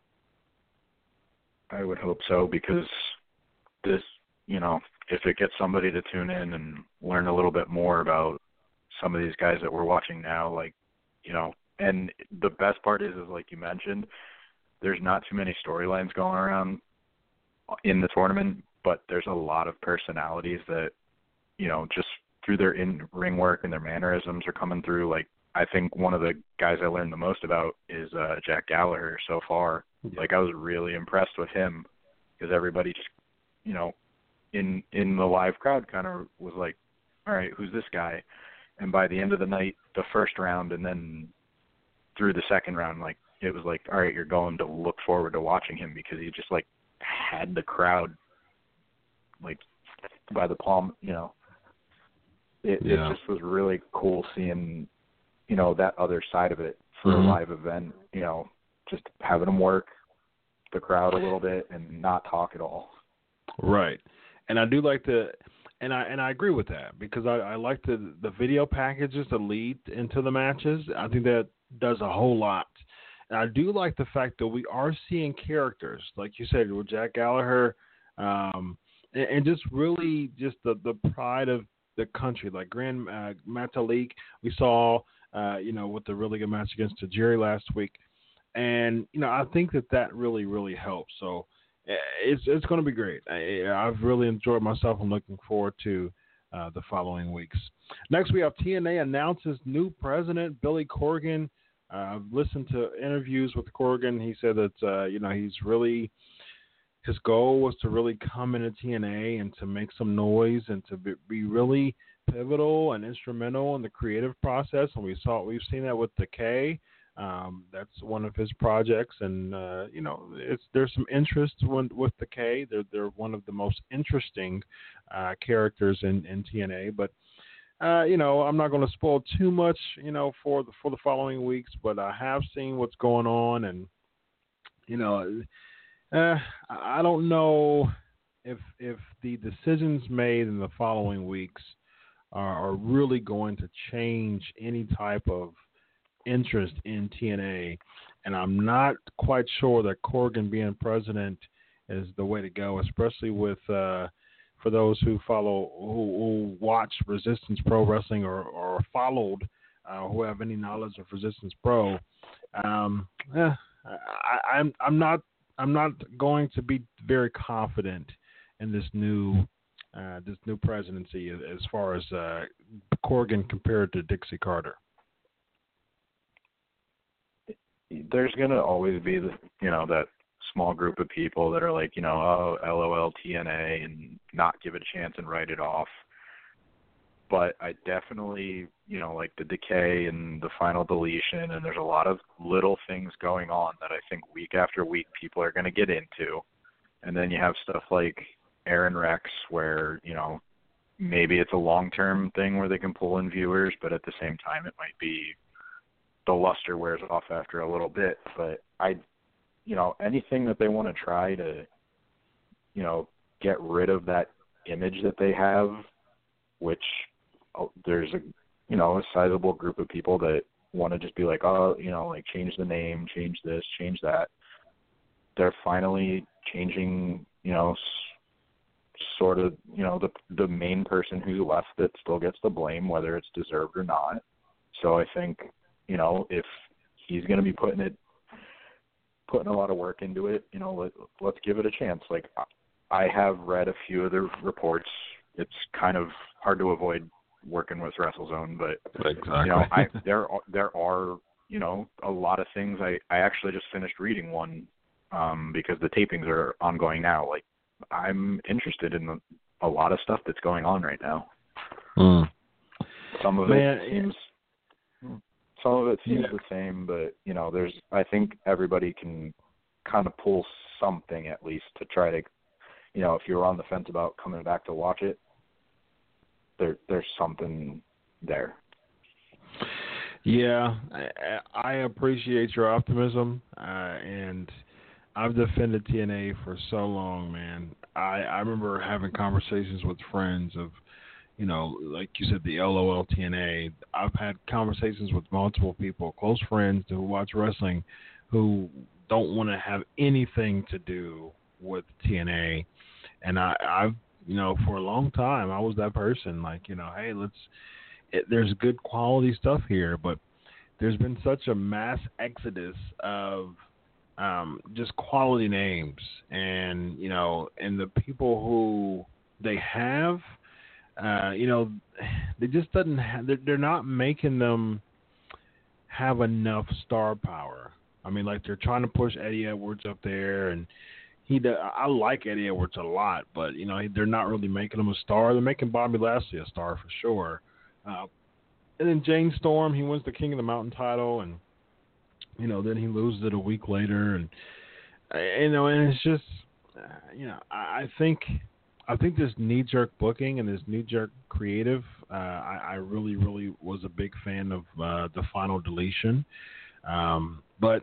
I would hope so, because this, you know, if it gets somebody to tune in and learn a little bit more about some of these guys that we're watching now, like, you know, and the best part is, is like you mentioned, there's not too many storylines going around in the tournament, but there's a lot of personalities that, you know, just through their in-ring work and their mannerisms are coming through. Like, I think one of the guys I learned the most about is uh, Jack Gallagher so far. Yeah. Like, I was really impressed with him, because everybody just, you know, in in the live crowd kind of was like, all right, who's this guy? And by the end of the night, the first round and then through the second round, like, it was like, all right, you're going to look forward to watching him, because he just, like, had the crowd, like, by the palm, you know. It, yeah. it just was really cool seeing, you know, that other side of it for mm-hmm. a live event, you know, just having them work the crowd a little bit and not talk at all. Right. And I do like the, and I and I agree with that, because I, I like the, the video packages that lead into the matches. I think that does a whole lot. And I do like the fact that we are seeing characters, like you said, with Jack Gallagher, um, and, and just really just the, the pride of the country, like Grand uh, Metalik, we saw, uh, you know, with the really good match against Tajiri last week. And, you know, I think that that really, really helps. So it's it's going to be great. I, I've really enjoyed myself. I'm looking forward to uh, the following weeks. Next, we have T N A announces new president, Billy Corgan. Uh, I've listened to interviews with Corgan. He said that, uh, you know, he's really, his goal was to really come into T N A and to make some noise and to be, be really pivotal and instrumental in the creative process. And we saw, we've seen that with the K. Um, that's one of his projects, and uh, you know, it's there's some interest with, with the K. They're they're one of the most interesting uh, characters in, in T N A. But uh, you know, I'm not going to spoil too much, you know, for the for the following weeks, but I have seen what's going on, and you know, uh, I don't know if if the decisions made in the following weeks are, are really going to change any type of interest in T N A, and I'm not quite sure that Corgan being president is the way to go, especially with uh, for those who follow, who, who watch Resistance Pro Wrestling or, or followed, uh, who have any knowledge of Resistance Pro. Um, eh, I, I'm I'm not I'm not going to be very confident in this new uh, this new presidency as, as far as uh, Corgan compared to Dixie Carter. There's gonna always be the you know that small group of people that are like, you know, oh, LOL T N A, and not give it a chance and write it off. But I definitely, you know, like the decay and the final deletion, and there's a lot of little things going on that I think week after week people are going to get into. And then you have stuff like Aaron Rex where, you know, maybe it's a long-term thing where they can pull in viewers, but at the same time it might be the luster wears off after a little bit. But I you know, anything that they want to try to, you know, get rid of that image that they have, which oh, there's a, you know, a sizable group of people that want to just be like, oh, you know, like change the name, change this, change that. They're finally changing, you know, s- sort of, you know, the the main person who left that still gets the blame, whether it's deserved or not. So I think, you know, if he's going to be putting it, putting a lot of work into it, you know, let, let's give it a chance. Like, I have read a few of the reports. It's kind of hard to avoid working with WrestleZone, but exactly. you know, I, there are, there are, you know, a lot of things. I, I actually just finished reading one um, because the tapings are ongoing now. Like, I'm interested in the, a lot of stuff that's going on right now. Mm. Some of Man, it seems. Some of it seems yeah. the same, but, you know, there's, I think everybody can kind of pull something at least to try to, you know, if you're on the fence about coming back to watch it, there, there's something there. Yeah, I, I appreciate your optimism, uh, and I've defended T N A for so long, man. I, I remember having conversations with friends of, you know, like you said, the LOL T N A. I've had conversations with multiple people, close friends who watch wrestling, who don't want to have anything to do with T N A. And I, I've, you know, for a long time, I was that person. Like, you know, hey, let's. It, there's good quality stuff here, but there's been such a mass exodus of um, just quality names, and you know, and the people who they have. Uh, you know, they just doesn't. Have, they're, they're not making them have enough star power. I mean, like they're trying to push Eddie Edwards up there, and he. I like Eddie Edwards a lot, but you know, they're not really making him a star. They're making Bobby Lashley a star for sure. Uh, and then James Storm, he wins the King of the Mountain title, and you know, then he loses it a week later, and you know, and it's just, uh, you know, I, I think. I think this knee-jerk booking and this knee-jerk creative, uh, I, I really, really was a big fan of uh, the final deletion, um, but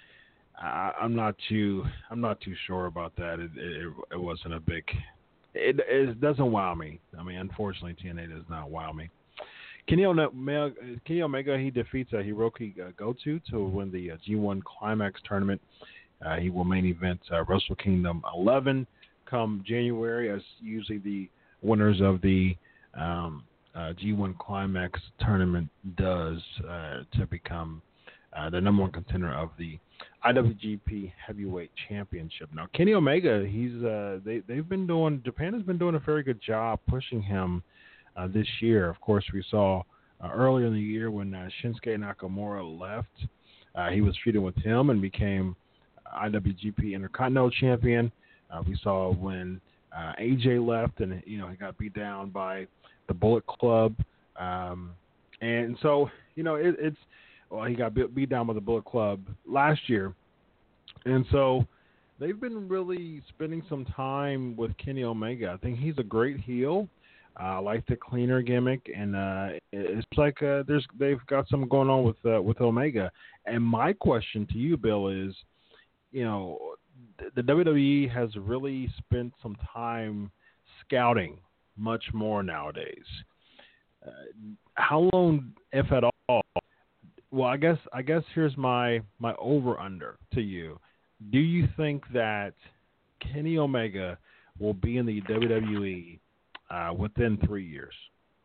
I, I'm not too, I'm not too sure about that. It, it, it wasn't a big, it, it doesn't wow me. I mean, unfortunately, T N A does not wow me. Kenny Omega, Kenny Omega he defeats uh, Hiroki uh, Goto to win the uh, G one Climax tournament. Uh, he will main event uh, Wrestle Kingdom eleven. Come January, as usually the winners of the um, uh, G one Climax tournament does, uh, to become uh, the number one contender of the I W G P Heavyweight Championship. Now, Kenny Omega, he's uh, they they've been doing Japan has been doing a very good job pushing him uh, this year. Of course, we saw uh, earlier in the year when uh, Shinsuke Nakamura left, uh, he was feuding with him and became I W G P Intercontinental Champion. Uh, we saw when uh, A J left, and you know he got beat down by the Bullet Club, um, and so you know it, it's well he got beat, beat down by the Bullet Club last year, and so they've been really spending some time with Kenny Omega. I think he's a great heel. I uh, like the cleaner gimmick, and uh, it's like uh, there's they've got something going on with uh, with Omega. And my question to you, Bill, is, you know, the W W E has really spent some time scouting much more nowadays. Uh, how long, if at all? Well, I guess I guess here's my my over under to you. Do you think that Kenny Omega will be in the W W E uh, within three years?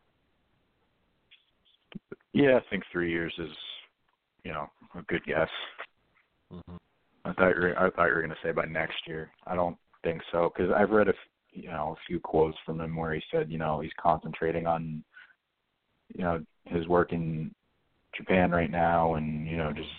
Yeah, I think three years is, you know, a good guess. Mm-hmm. I thought you were, I thought you were going to say by next year. I don't think so, because I've read a you know a few quotes from him where he said, you know, he's concentrating on, you know, his work in Japan right now, and you know, just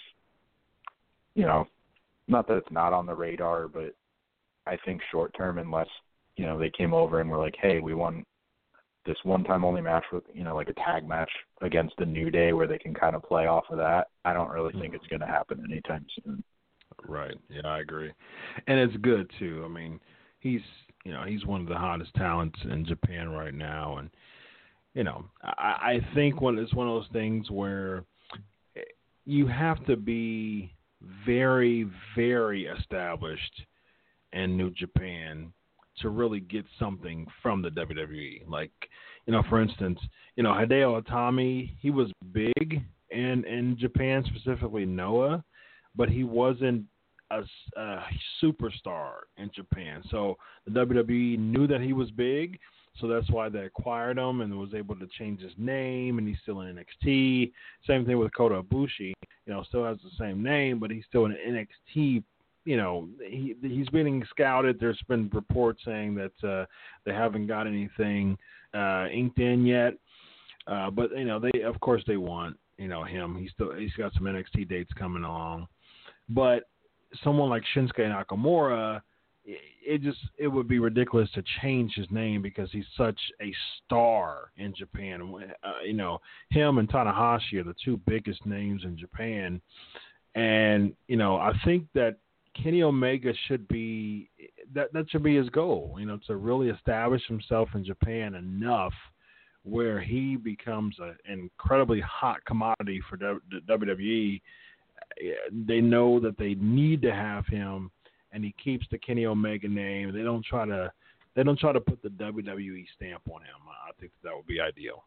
you know, not that it's not on the radar, but I think short term, unless you know they came over and were like, hey, we won this one-time only match with, you know, like a tag match against the New Day where they can kind of play off of that. I don't really think it's going to happen anytime soon. Right. Yeah, I agree. And it's good, too. I mean, he's, you know, he's one of the hottest talents in Japan right now. And, you know, I, I think when it's one of those things where you have to be very, very established in New Japan to really get something from the W W E. Like, you know, for instance, you know, Hideo Itami, he was big in, in Japan, specifically Noah, but he wasn't a, a superstar in Japan. So the W W E knew that he was big, so that's why they acquired him and was able to change his name, and he's still in N X T. Same thing with Kota Ibushi, you know, still has the same name, but he's still in N X T. You know, he he's being scouted. There's been reports saying that uh, they haven't got anything uh, inked in yet, uh, but you know, they of course they want you know him. He's still he's got some N X T dates coming along, but someone like Shinsuke Nakamura, it, it just it would be ridiculous to change his name because he's such a star in Japan. Uh, you know, him and Tanahashi are the two biggest names in Japan, and you know, I think that Kenny Omega should be that that should be his goal, you know, to really establish himself in Japan enough where he becomes a, an incredibly hot commodity for the W W E. They know that they need to have him, and he keeps the Kenny Omega name. They don't try to they don't try to put the W W E stamp on him. I think that, that would be ideal.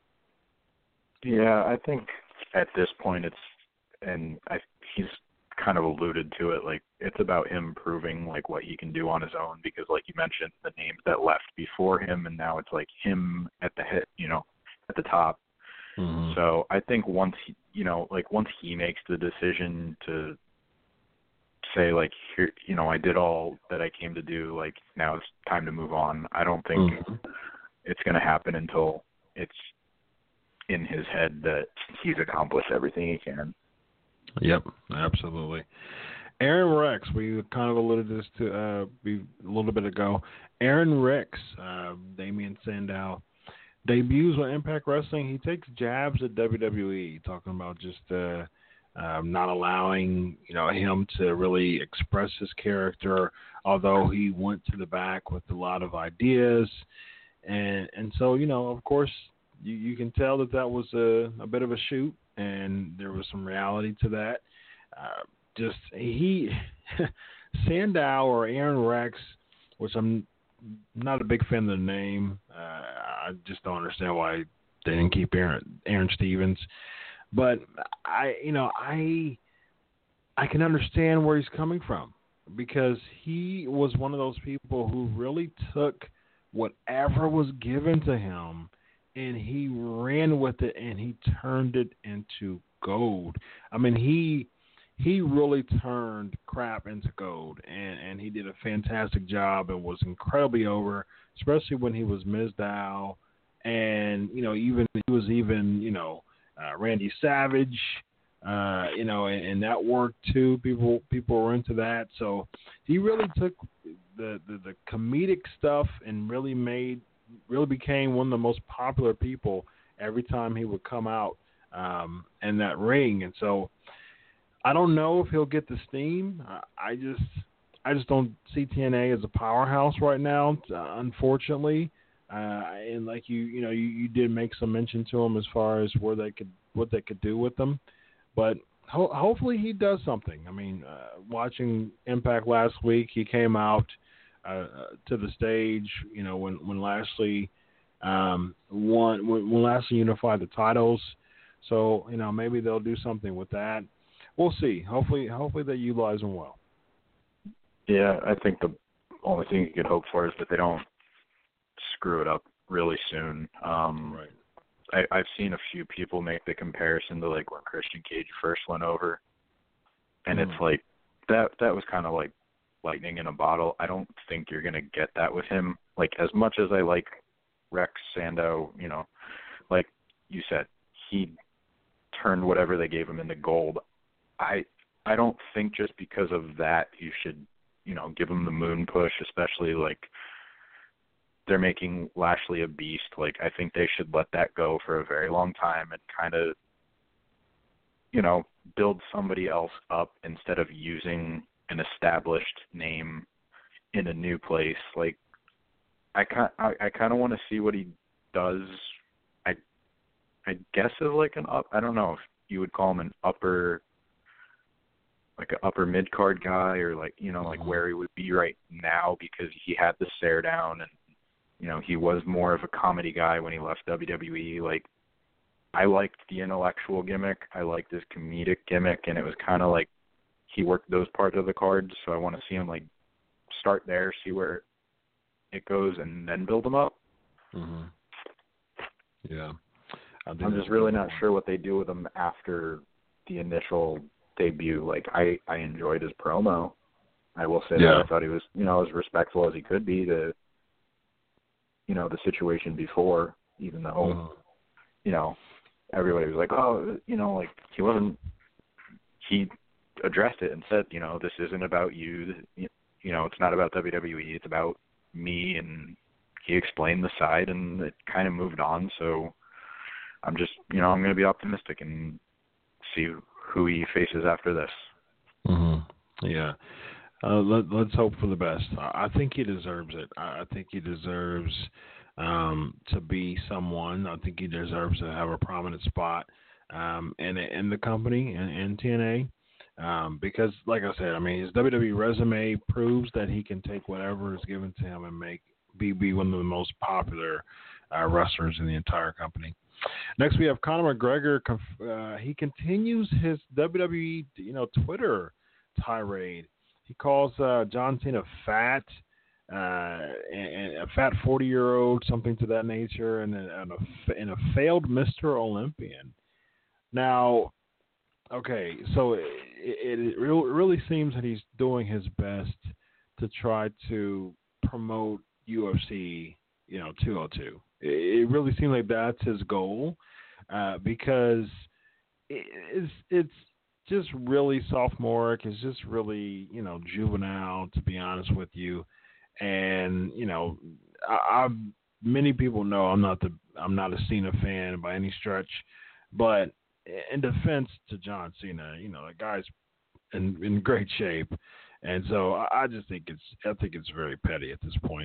Yeah, I think at this point it's and I he's kind of alluded to it, like it's about him proving like what he can do on his own, because like you mentioned, the names that left before him, and now it's like him at the head, you know, at the top. Mm-hmm. So I think once he, you know, like once he makes the decision to say like, here, you know, I did all that I came to do, like now it's time to move on. I don't think mm-hmm. it's going to happen until it's in his head that he's accomplished everything he can. Yep, absolutely. Aaron Rex, we kind of alluded to this to uh, a little bit ago. Aaron Rex, uh, Damian Sandow, debuts on Impact Wrestling. He takes jabs at W W E, talking about just uh, um, not allowing you know him to really express his character, although he went to the back with a lot of ideas, and and so you know of course you, you can tell that that was a, a bit of a shoot. And there was some reality to that. Uh, just he, Sandow or Aaron Rex, which I'm not a big fan of the name. Uh, I just don't understand why they didn't keep Aaron Aaron Stevens. But I, you know, I I can understand where he's coming from, because he was one of those people who really took whatever was given to him and he ran with it, and he turned it into gold. I mean, he he really turned crap into gold, and, and he did a fantastic job and was incredibly over, especially when he was Mizdow, and you know, even he was even you know uh, Randy Savage, uh, you know, and, and that worked too. People people were into that, so he really took the the, the comedic stuff and really made. really became one of the most popular people every time he would come out um, in that ring. And so I don't know if he'll get the steam. I just I just don't see T N A as a powerhouse right now, unfortunately. Uh, and like you, you know, you, you did make some mention to him as far as where they could, what they could do with them. But ho- hopefully he does something. I mean, uh, watching Impact last week, he came out uh, to the stage, you know, when, when Lashley um, won, when, when Lashley unified the titles. So, you know, maybe they'll do something with that. We'll see. Hopefully, hopefully they utilize him well. Yeah, I think the only thing you could hope for is that they don't screw it up really soon. Um, right. I, I've seen a few people make the comparison to like when Christian Cage first went over, and mm. it's like that. That was kind of like lightning in a bottle. I don't think you're gonna get that with him. Like as much as I like Rex Sandow, you know, like you said, he turned whatever they gave him into gold. I I don't think just because of that you should, you know, give him the moon push, especially like they're making Lashley a beast. Like I think they should let that go for a very long time and kind of, you know, build somebody else up instead of using an established name in a new place. Like I kind I, I kind of want to see what he does. I I guess as like an up. I don't know if you would call him an upper. Like an upper mid card guy, or like, you know, like where he would be right now because he had the stare down and, you know, he was more of a comedy guy when he left W W E. Like, I liked the intellectual gimmick. I liked his comedic gimmick, and it was kind of like he worked those parts of the cards. So I want to see him like start there, see where it goes, and then build him up. Mm-hmm. Yeah. I'm just really not sure what they do with him after the initial debut. Like I, I enjoyed his promo. I will say yeah. that I thought he was, you know, as respectful as he could be to, you know, the situation before, even though, mm-hmm. you know, everybody was like, oh, you know, like he wasn't, he addressed it and said, you know, this isn't about you. You know, it's not about W W E. It's about me. And he explained the side and it kind of moved on. So I'm just, you know, I'm going to be optimistic and see who he faces after this. Mm-hmm. Yeah. Uh, let, let's hope for the best. I, I think he deserves it. I, I think he deserves um, to be someone. I think he deserves to have a prominent spot um, in, in the company, in, in T N A. Um, because, like I said, I mean, his W W E resume proves that he can take whatever is given to him and make be, be one of the most popular uh, wrestlers in the entire company. Next, we have Conor McGregor. Uh, he continues his W W E, you know, Twitter tirade. He calls uh, John Cena fat, uh, and a fat forty-year-old, something to that nature, and a, and a, and a failed Mister Olympian. Now, okay, so it, it really seems that he's doing his best to try to promote U F C, you know, two oh two. It really seems like that's his goal, uh, because it's it's just really sophomoric. It's just really, you know, juvenile, to be honest with you. And you know, I, I've many people know I'm not the I'm not a Cena fan by any stretch, but in defense to John Cena, you know, the guy's in, in great shape, and so I, I just think it's I think it's very petty at this point.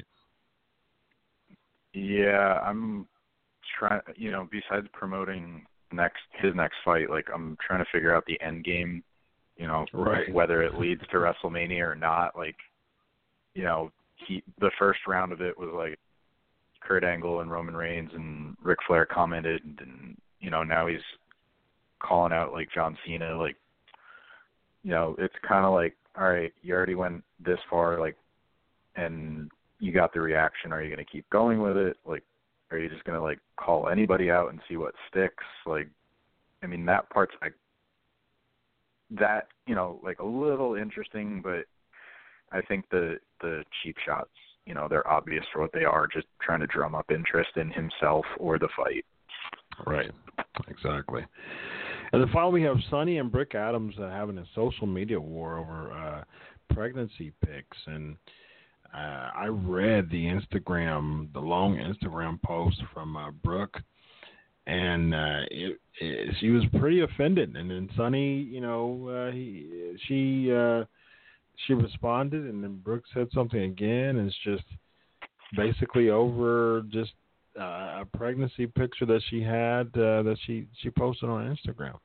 Yeah, I'm trying. You know, besides promoting next his next fight, like I'm trying to figure out the end game. You know, right. whether it leads to WrestleMania or not. Like, you know, he the first round of it was like Kurt Angle and Roman Reigns and Ric Flair commented, and you know now he's calling out like John Cena. Like, you know, it's kind of like, all right, you already went this far, like, and you got the reaction. Are you going to keep going with it? Like, are you just going to, like, call anybody out and see what sticks? Like, I mean, that part's, like, that, you know, like, a little interesting, but I think the the cheap shots, you know, they're obvious for what they are, just trying to drum up interest in himself or the fight. Right. Exactly. And then finally, we have Sonny and Brick Adams uh, having a social media war over uh, pregnancy pics. And Uh, I read the Instagram, the long Instagram post from uh, Brooke, and uh, it, it, she was pretty offended. And then Sonny, you know, uh, he, she, uh, she responded, and then Brooke said something again. And it's just, basically over just uh, a pregnancy picture that she had uh, that she, she posted on Instagram.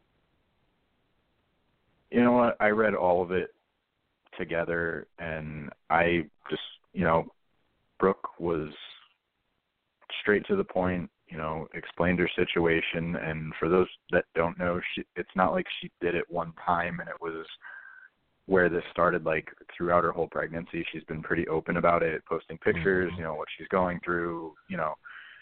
You know what? I read all of it together, and I just, you know, Brooke was straight to the point, you know, explained her situation. And for those that don't know, she, it's not like she did it one time and it was where this started. Like throughout her whole pregnancy, she's been pretty open about it, posting pictures, mm-hmm. you know, what she's going through, you know.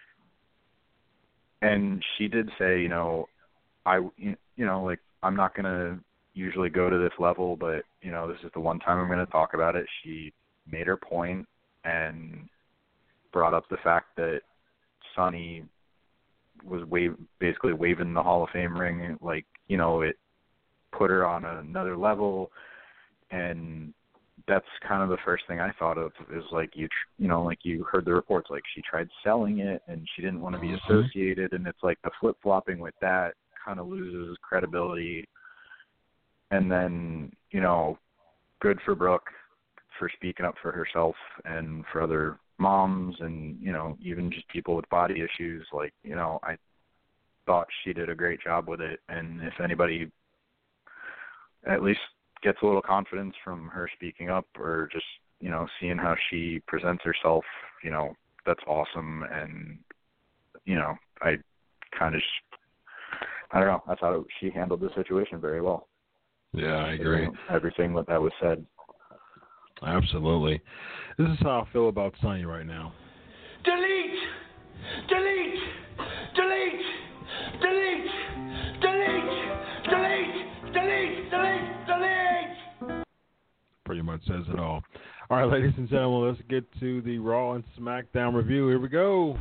And she did say, you know, I, you know, like, I'm not going to usually go to this level, but, you know, this is the one time I'm going to talk about it. She made her point and brought up the fact that Sonny was wave, basically waving the Hall of Fame ring. Like, you know, it put her on another level. And that's kind of the first thing I thought of is like, you, you know, like you heard the reports, like she tried selling it and she didn't want to be associated. And it's like the flip flopping with that kind of loses credibility. And then, you know, good for Brooke for speaking up for herself and for other moms and, you know, even just people with body issues. Like, you know, I thought she did a great job with it. And if anybody at least gets a little confidence from her speaking up or just, you know, seeing how she presents herself, you know, that's awesome. And, you know, I kind of, I don't know, I thought it, she handled the situation very well. Yeah, I agree. Everything that was said. Absolutely. This is how I feel about Sonny right now. Delete! Delete! Delete! Delete! Delete! Delete! Delete! Delete! Delete! Pretty much says it all. All right, ladies and gentlemen, let's get to the Raw and SmackDown review. Here we go.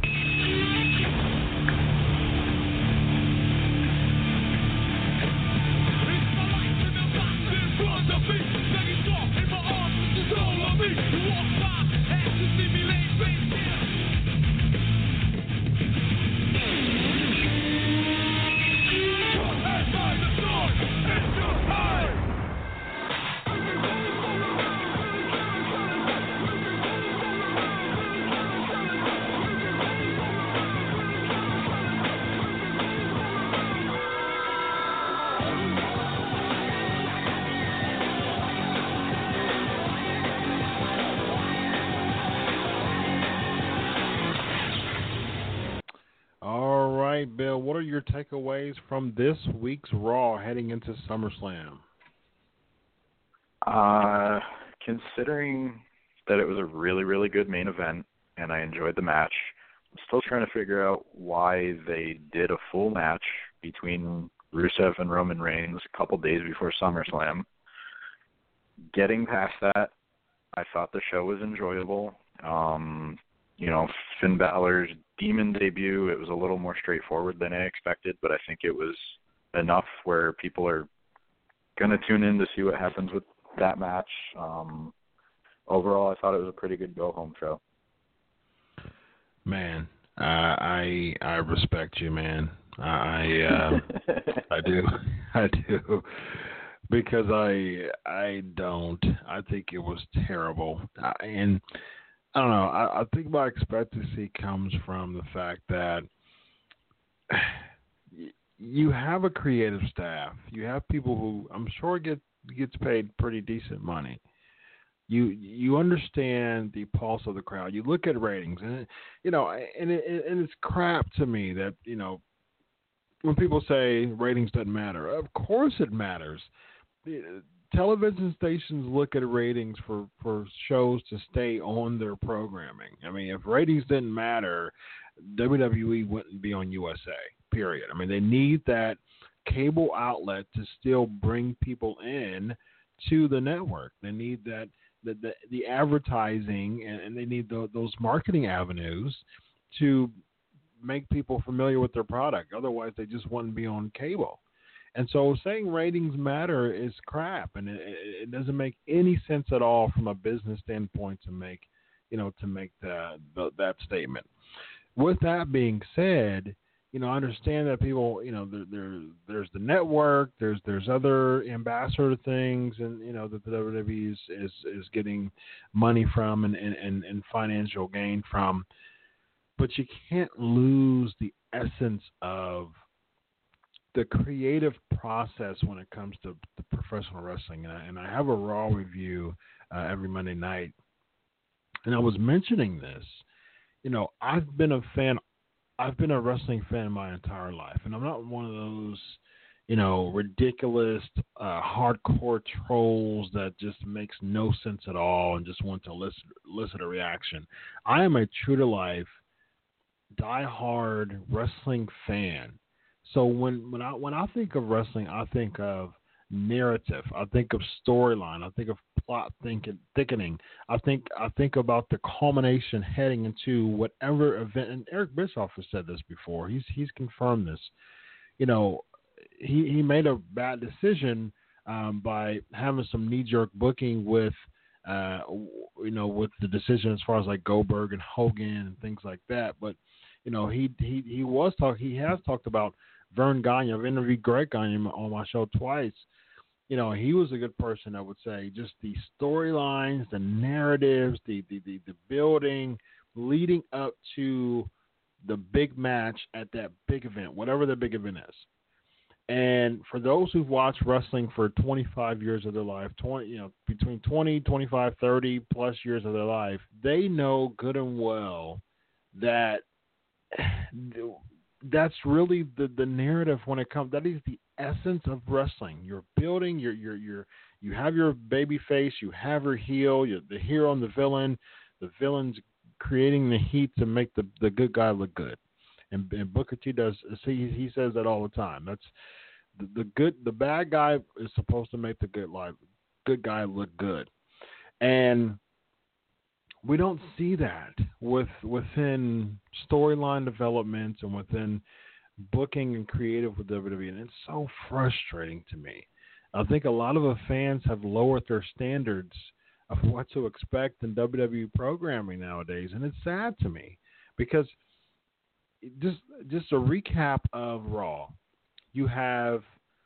Bill, what are your takeaways from this week's Raw heading into SummerSlam? Uh, considering that it was a really, really good main event and I enjoyed the match, I'm still trying to figure out why they did a full match between Rusev and Roman Reigns a couple days before SummerSlam. Getting past that, I thought the show was enjoyable. Um, you know, Finn Balor's Demon debut, it was a little more straightforward than I expected, but I think it was enough where people are going to tune in to see what happens with that match. Um, overall, I thought it was a pretty good go-home show. Man, uh, I I respect you, man. I uh, I do, I do, because I I don't. I think it was terrible, I, and. I don't know. I, I think my expectancy comes from the fact that you have a creative staff. You have people who I'm sure get gets paid pretty decent money. You you understand the pulse of the crowd. You look at ratings, and you know, and it, and it's crap to me that you know when people say ratings doesn't matter. Of course, it matters. Television stations look at ratings for, for shows to stay on their programming. I mean, if ratings didn't matter, W W E wouldn't be on U S A, period. I mean, they need that cable outlet to still bring people in to the network. They need that the, the, the advertising, and, and they need the, those marketing avenues to make people familiar with their product. Otherwise, they just wouldn't be on cable. And so saying ratings matter is crap, and it, it doesn't make any sense at all from a business standpoint to make, you know, to make the, the, that statement. With that being said, you know, I understand that people, you know, there, there there's the network, there's there's other ambassador things, and you know that the W W E is is, is getting money from and, and, and, and financial gain from, but you can't lose the essence of the creative process when it comes to the professional wrestling. And I, and I have a Raw review uh, every Monday night, and I was mentioning this. You know, I've been a fan. I've been a wrestling fan my entire life, and I'm not one of those, you know, ridiculous, uh, hardcore trolls that just makes no sense at all and just want to elicit, elicit a reaction. I am a true-to-life, die-hard wrestling fan. So when, when I when I think of wrestling, I think of narrative. I think of storyline. I think of plot thinking, thickening. I think I think about the culmination heading into whatever event. And Eric Bischoff has said this before. He's he's confirmed this. You know, he he made a bad decision um, by having some knee jerk booking with, uh, you know, with the decision as far as like Goldberg and Hogan and things like that. But you know, he he he was talk he has talked about Vern Gagne. I've interviewed Greg Gagne on my show twice. You know, he was a good person, I would say. Just the storylines, the narratives, the, the, the, the building leading up to the big match at that big event, whatever the big event is. And for those who've watched wrestling for twenty-five years of their life, twenty, you know, between twenty, twenty-five, thirty plus years of their life, they know good and well that that's really the, the narrative when it comes. That is the essence of wrestling. You're building. You're you're you're you have your baby face. You have your heel. You're the hero and the villain. The villain's creating the heat to make the, the good guy look good. And, and Booker T does. See, he says that all the time. That's the, the good. The bad guy is supposed to make the good life, good guy look good. And we don't see that with within storyline developments and within booking and creative with W W E, and it's so frustrating to me. I think a lot of the fans have lowered their standards of what to expect in W W E programming nowadays, and it's sad to me because just just a recap of Raw. You have,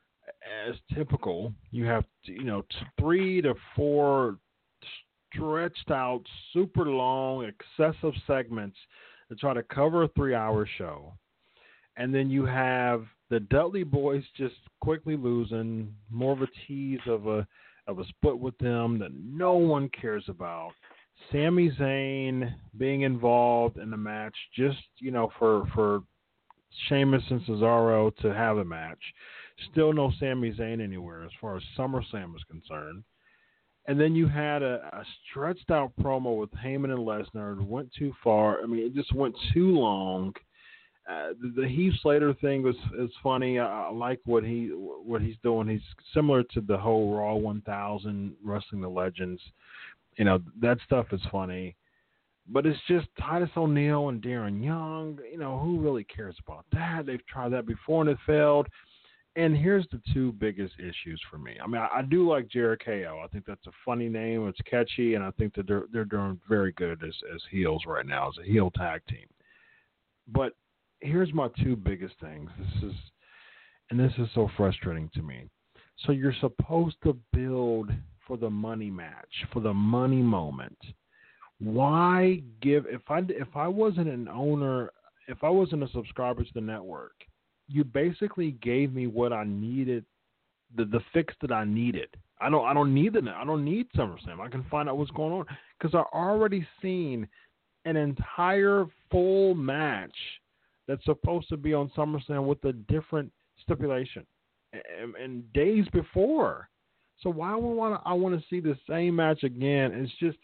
as typical, you have you know three to four stretched out, super long, excessive segments to try to cover a three-hour show. And then you have the Dudley Boys just quickly losing, more of a tease of a of a split with them that no one cares about. Sami Zayn being involved in the match just, you know, for, for Sheamus and Cesaro to have a match. Still no Sami Zayn anywhere as far as SummerSlam is concerned. And then you had a, a stretched out promo with Heyman and Lesnar. It went too far. I mean, it just went too long. Uh, the, the Heath Slater thing was is funny. I, I like what he what he's doing. He's similar to the whole Raw one thousand Wrestling the Legends. You know, that stuff is funny. But it's just Titus O'Neil and Darren Young. You know, who really cares about that? They've tried that before and it failed. And here's the two biggest issues for me. I mean, I, I do like Jericho. I think that's a funny name. It's catchy, and I think that they're they're doing very good as as heels right now, as a heel tag team. But here's my two biggest things. This is, and this is so frustrating to me. So you're supposed to build for the money match, for the money moment. Why give? If I if I wasn't an owner, if I wasn't a subscriber to the network, you basically gave me what I needed, the the fix that I needed. I don't I don't need the I don't need SummerSlam. I can find out what's going on because I already seen an entire full match that's supposed to be on SummerSlam with a different stipulation and, and days before. So why would I want I want to see the same match again? It's just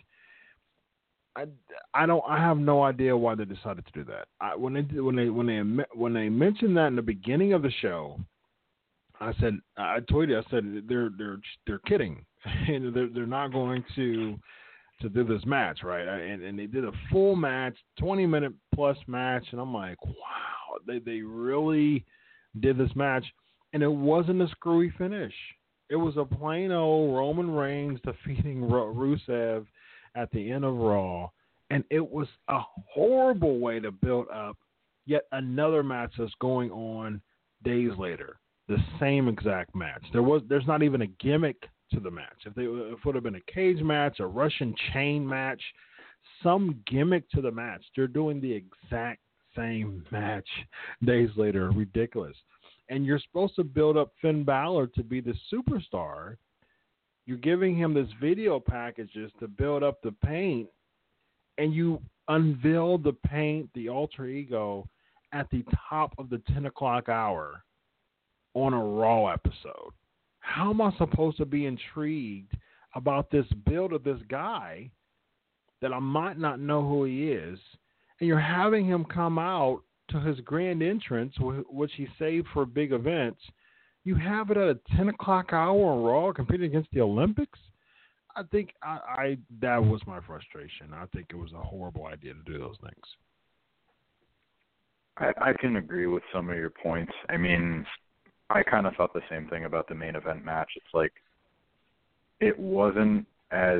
I, I don't I have no idea why they decided to do that. I, when they when they when they when they mentioned that in the beginning of the show, I said I tweeted I said they're they're they're kidding. And they're they're not going to to do this match, right? And and they did a full match, twenty minute plus match, and I'm like, wow, they they really did this match, and it wasn't a screwy finish. It was a plain old Roman Reigns defeating Rusev at the end of Raw, and it was a horrible way to build up yet another match that's going on days later. The same exact match. There was there's not even a gimmick to the match. If they if it would have been a cage match, a Russian chain match, some gimmick to the match. They're doing the exact same match days later. Ridiculous. And you're supposed to build up Finn Balor to be the superstar. You're giving him this video packages to build up the paint, and you unveil the paint, the alter ego, at the top of the ten o'clock hour on a Raw episode. How am I supposed to be intrigued about this build of this guy that I might not know who he is, and you're having him come out to his grand entrance, which he saved for big events? You have it at a ten o'clock hour on Raw competing against the Olympics? I think I, I that was my frustration. I think it was a horrible idea to do those things. I, I can agree with some of your points. I mean, I kind of thought the same thing about the main event match. It's like it wasn't as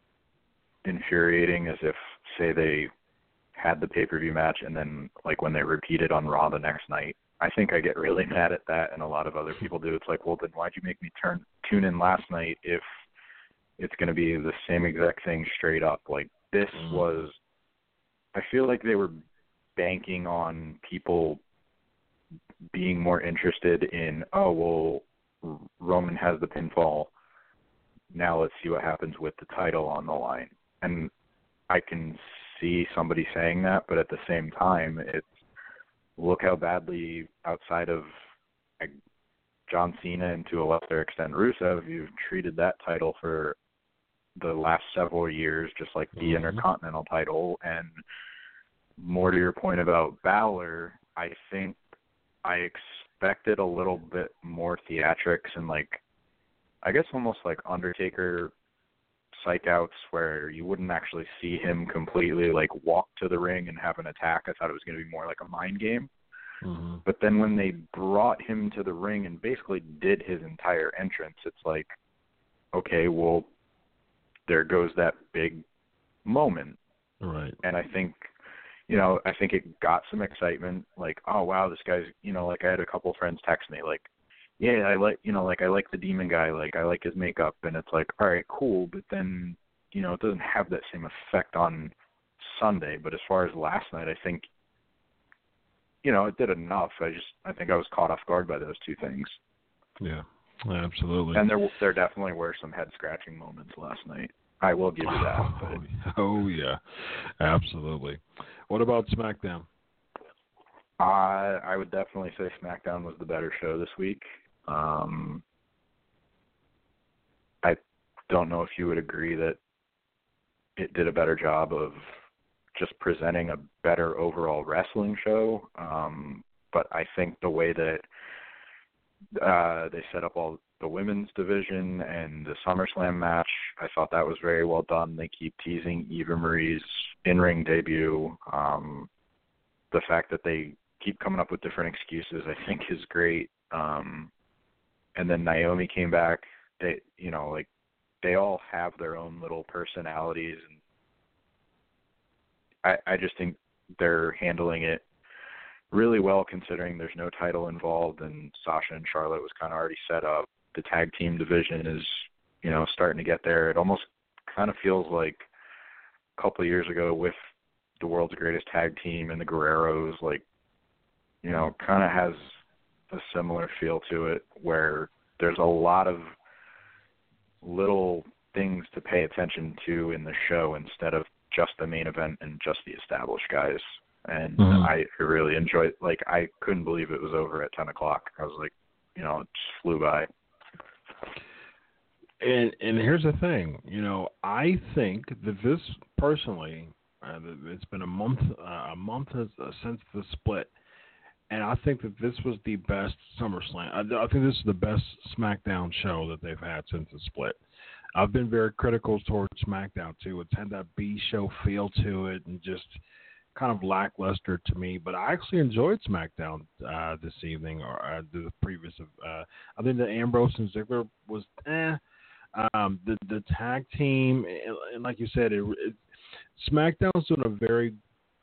infuriating as if, say, they had the pay-per-view match and then, like, when they repeated on Raw the next night. I think I get really mad at that, and a lot of other people do. It's like, well, then why'd you make me turn tune in last night if it's going to be the same exact thing straight up? Like, this was – I feel like they were banking on people being more interested in, oh, well, Roman has the pinfall. Now let's see what happens with the title on the line. And I can see somebody saying that, but at the same time, it's look how badly outside of like, John Cena and to a lesser extent Rusev, you've treated that title for the last several years, just like the mm-hmm. Intercontinental title. And more to your point about Balor, I think I expected a little bit more theatrics and like, I guess almost like Undertaker psych outs where you wouldn't actually see him completely like walk to the ring and have an attack. I thought it was going to be more like a mind game. Mm-hmm. But then when they brought him to the ring and basically did his entire entrance, it's like, okay, well, there goes that big moment. Right. And I think, you know, I think it got some excitement. Like, oh, wow, this guy's, you know, like I had a couple friends text me like, yeah, I like, you know, like I like the Demon guy, like I like his makeup, and it's like, all right, cool, but then, you know, it doesn't have that same effect on Sunday. But as far as last night, I think, you know, it did enough. I just, I think I was caught off guard by those two things. Yeah, absolutely. And there, there definitely were some head scratching moments last night. I will give you that. Oh, but. oh yeah, absolutely. What about SmackDown? Uh, I would definitely say SmackDown was the better show this week. Um, I don't know if you would agree that it did a better job of just presenting a better overall wrestling show, um, but I think the way that uh, they set up all the women's division and the SummerSlam match, I thought that was very well done. They keep teasing Eva Marie's in-ring debut. Um, the fact that they keep coming up with different excuses, I think, is great. Um, and then Naomi came back. They, you know, like they all have their own little personalities, and I, I just think they're handling it really well, considering there's no title involved, and Sasha and Charlotte was kind of already set up. The tag team division is, you know, starting to get there. It almost kind of feels like a couple of years ago with the world's greatest tag team and the Guerreros, like, you know, kind of has a similar feel to it where there's a lot of little things to pay attention to in the show instead of just the main event and just the established guys. And mm-hmm. I really enjoyed, like, I couldn't believe it was over at ten o'clock. I was like, you know, it just flew by. And and here's the thing, you know, I think that this personally, uh, it's been a month, uh, a month has, uh, since the split. And I think that this was the best SummerSlam. I, I think this is the best SmackDown show that they've had since the split. I've been very critical towards SmackDown, too. It's had that B-show feel to it and just kind of lackluster to me. But I actually enjoyed SmackDown uh, this evening, or uh, the previous. Uh, I think the Ambrose and Ziggler was eh. Um, the, the tag team, and like you said, it, it, SmackDown's doing a very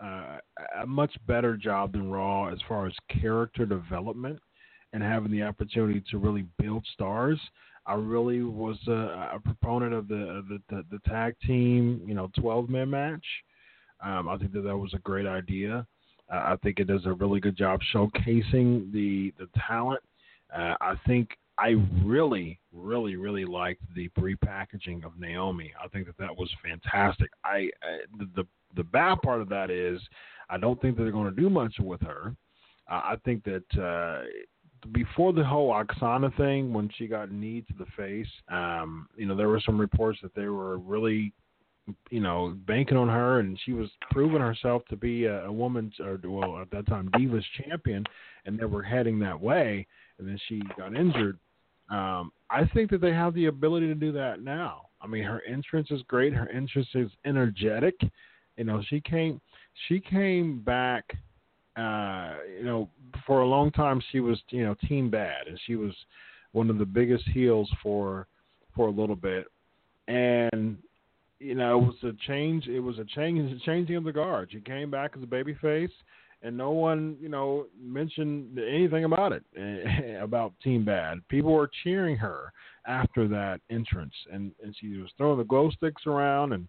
uh, a much better job than Raw as far as character development and having the opportunity to really build stars. I really was a, a proponent of the, the the the tag team, you know, twelve man match. Um, I think that that was a great idea. Uh, I think it does a really good job showcasing the the talent. Uh, I think I really, really, really liked the repackaging of Naomi. I think that that was fantastic. I, I the, the the bad part of that is I don't think that they're going to do much with her. Uh, I think that uh, before the whole Oksana thing, when she got knee to the face, um, you know, there were some reports that they were really, you know, banking on her, and she was proving herself to be a, a woman's, or well, at that time, Divas champion, and they were heading that way, and then she got injured. Um, I think that they have the ability to do that now. I mean, her entrance is great. Her entrance is energetic. You know, she came, she came back. Uh, you know, for a long time she was, you know, Team Bad, and she was one of the biggest heels for for a little bit. And you know, it was a change. It was a change, a changing of the guard. She came back as a babyface, and no one, you know, mentioned anything about it, about Team Bad. People were cheering her after that entrance, and, and she was throwing the glow sticks around, and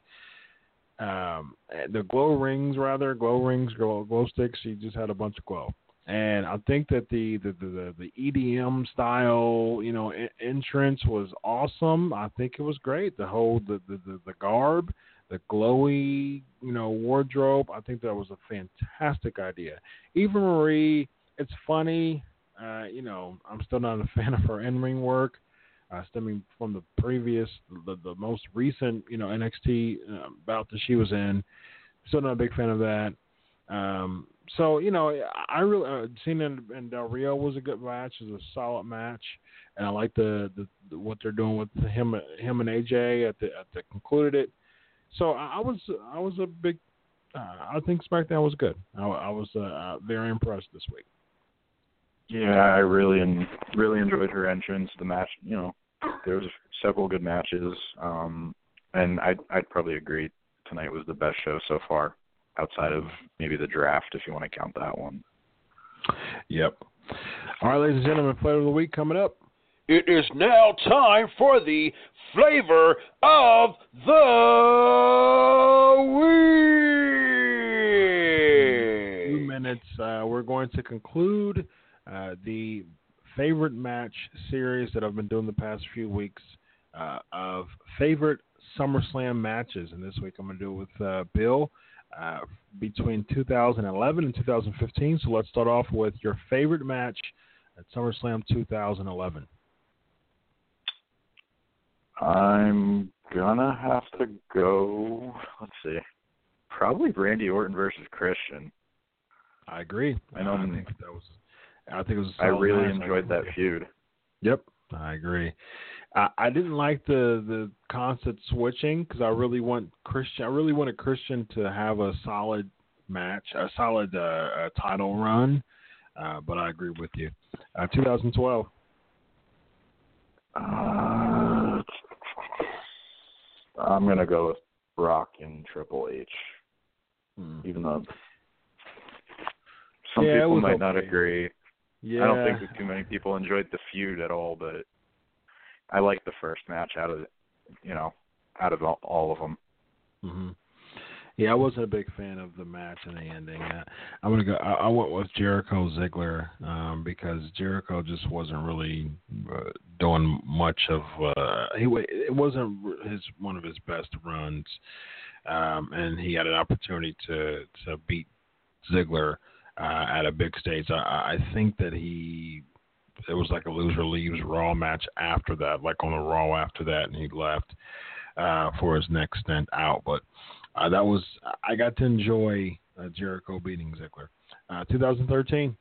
um, the glow rings, rather, glow rings, glow, glow sticks. She just had a bunch of glow. And I think that the, the, the, the E D M style, you know, entrance was awesome. I think it was great. The whole, the, the, the, the garb, the glowy, you know, wardrobe. I think that was a fantastic idea. Eva Marie, it's funny. Uh, you know, I'm still not a fan of her in-ring work, uh, stemming from the previous, the, the most recent, you know, N X T uh, bout that she was in. Still not a big fan of that. Um, so, you know, I really, uh, Cena and, and Del Rio was a good match. It was a solid match. And I like the, the, the what they're doing with him, him and A J at the, at the concluded it. So I was I was a big uh, I think SmackDown was good. I, I was uh, very impressed this week. Yeah, I really and really enjoyed her entrance. The match, you know, there was several good matches, um, and I'd I'd probably agree tonight was the best show so far, outside of maybe the draft, if you want to count that one. Yep. All right, ladies and gentlemen, flavor of the week coming up. It is now time for the flavor of the week. In a few minutes, uh, we're going to conclude uh, the favorite match series that I've been doing the past few weeks uh, of favorite SummerSlam matches. And this week I'm going to do it with uh, Bill uh, between two thousand eleven and two thousand fifteen. So let's start off with your favorite match at SummerSlam two thousand eleven. I'm gonna have to go, let's see, probably Randy Orton versus Christian. I agree. I know. I think that was. I think it was. A I really match. enjoyed that feud. Yep, I agree. I, I didn't like the the constant switching because I really want Christian. I really wanted Christian to have a solid match, a solid uh, a title run. Uh, but I agree with you. Uh, twenty twelve. Uh, I'm gonna go with Brock and Triple H, hmm. even though some yeah, people might okay. not agree. Yeah. I don't think that too many people enjoyed the feud at all, but I like the first match out of, you know, out of all, all of them. Mm-hmm. Yeah, I wasn't a big fan of the match and the ending. I, I'm gonna go. I, I went with Jericho Ziggler um, because Jericho just wasn't really uh, doing much of. Uh, he it wasn't his one of his best runs, um, and he had an opportunity to to beat Ziggler uh, at a big stage. I, I think that he. It was like a loser leaves Raw match after that, like on the Raw after that, and he left uh, for his next stint out, but. Uh, that was I got to enjoy uh, Jericho beating Ziggler. Uh, twenty thirteen.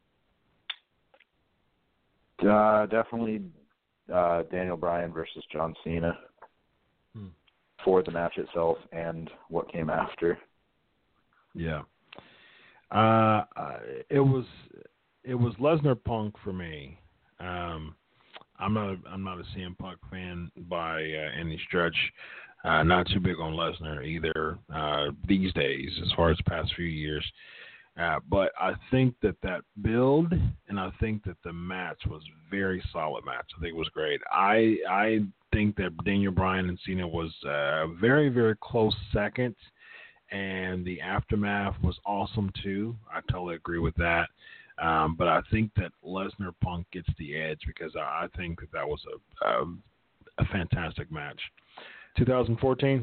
Uh, definitely uh, Daniel Bryan versus John Cena hmm. for the match itself and what came after. Yeah, uh, it was it was Lesnar Punk for me. Um, I'm not a, I'm not a C M Punk fan by uh, any stretch. Uh, not too big on Lesnar either uh, these days, as far as the past few years. Uh, but I think that that build, and I think that the match was a very solid match. I think it was great. I I think that Daniel Bryan and Cena was a very, very close second, and the aftermath was awesome too. I totally agree with that. Um, but I think that Lesnar Punk gets the edge because I, I think that that was a, a, a fantastic match. twenty fourteen?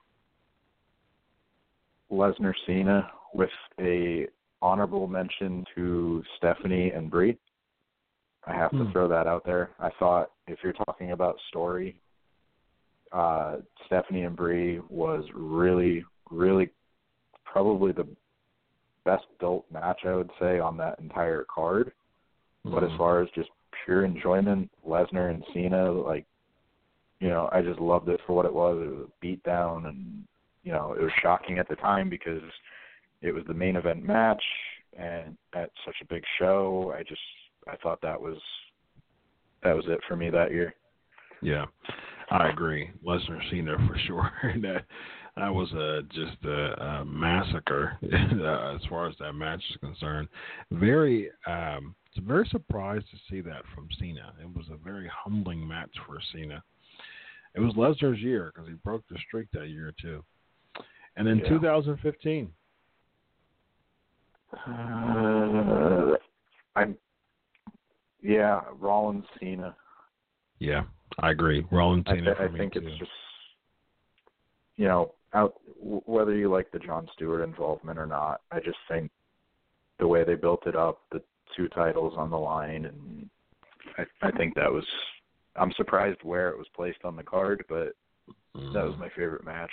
Lesnar Cena with a honorable mention to Stephanie and Brie. I have to hmm. throw that out there. I thought if you're talking about story, uh, Stephanie and Brie was really, really probably the best built match, I would say, on that entire card. Mm-hmm. But as far as just pure enjoyment, Lesnar and Cena, like, you know, I just loved it for what it was. It was a beatdown, and, you know, it was shocking at the time because it was the main event match and at such a big show. I just, I thought that was, that was it for me that year. Yeah, I agree. Lesnar Cena for sure. that that was a, just a, a massacre as far as that match is concerned. Very, um, very surprised to see that from Cena. It was a very humbling match for Cena. It was Lesnar's year because he broke the streak that year too. And then yeah. twenty fifteen. Uh, I'm, yeah, Rollins Cena. Yeah, I agree. Rollins Cena. I, th- for I me think too. it's just, you know, out w- whether you like the Jon Stewart involvement or not. I just think the way they built it up, the two titles on the line, and I, I think that was. I'm surprised where it was placed on the card, but mm. that was my favorite match.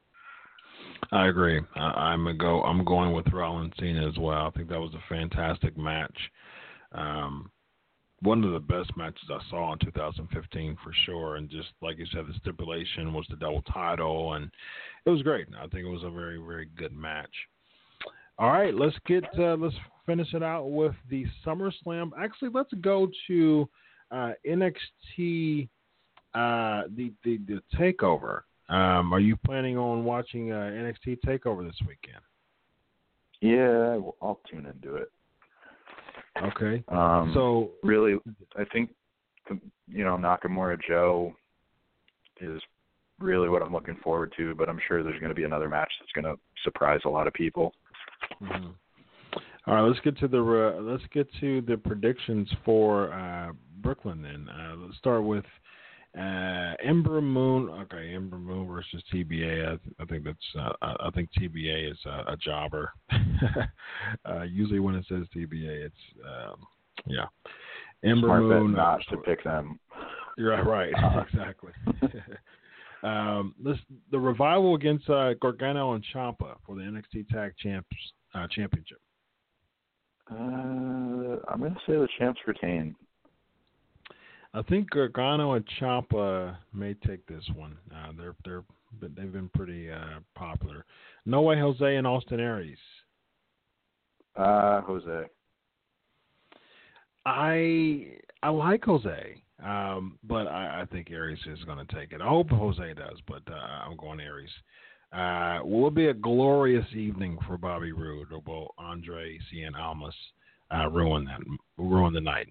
I agree. I, I'm a go. I'm going with Rollins Cena as well. I think that was a fantastic match. Um, one of the best matches I saw in two thousand fifteen for sure. And just like you said, the stipulation was the double title, and it was great. I think it was a very, very good match. All right, let's get uh, let's finish it out with the SummerSlam. Actually, let's go to uh, N X T, uh, the, the the Takeover. Um, are you planning on watching uh, N X T Takeover this weekend? Yeah, I'll tune into it. Okay. Um, so really, I think you know Nakamura Joe is really what I'm looking forward to. But I'm sure there's going to be another match that's going to surprise a lot of people. Mm-hmm. All right, let's get to the uh, let's get to the predictions for uh, Brooklyn. Then uh, let's start with uh, Ember Moon. Okay, Ember Moon versus T B A. I, th- I think that's uh, I think T B A is a, a jobber. uh, usually when it says T B A, it's um, yeah. Ember Smart Moon. bet not uh, to pick them. You're right, right. exactly. um, this the Revival against uh, Gargano and Ciampa for the N X T Tag Champs uh, Championship. Uh, I'm going to say the champs retain. I think Gargano and Ciampa may take this one. Uh, they're they're they've been pretty uh, popular. No Way Jose and Austin Aries. Uh, Jose. I I like Jose, um, but I, I think Aries is going to take it. I hope Jose does, but uh, I'm going Aries. Uh, will it be a glorious evening for Bobby Roode, or will Andre Cien Almas uh, ruin that ruin the night?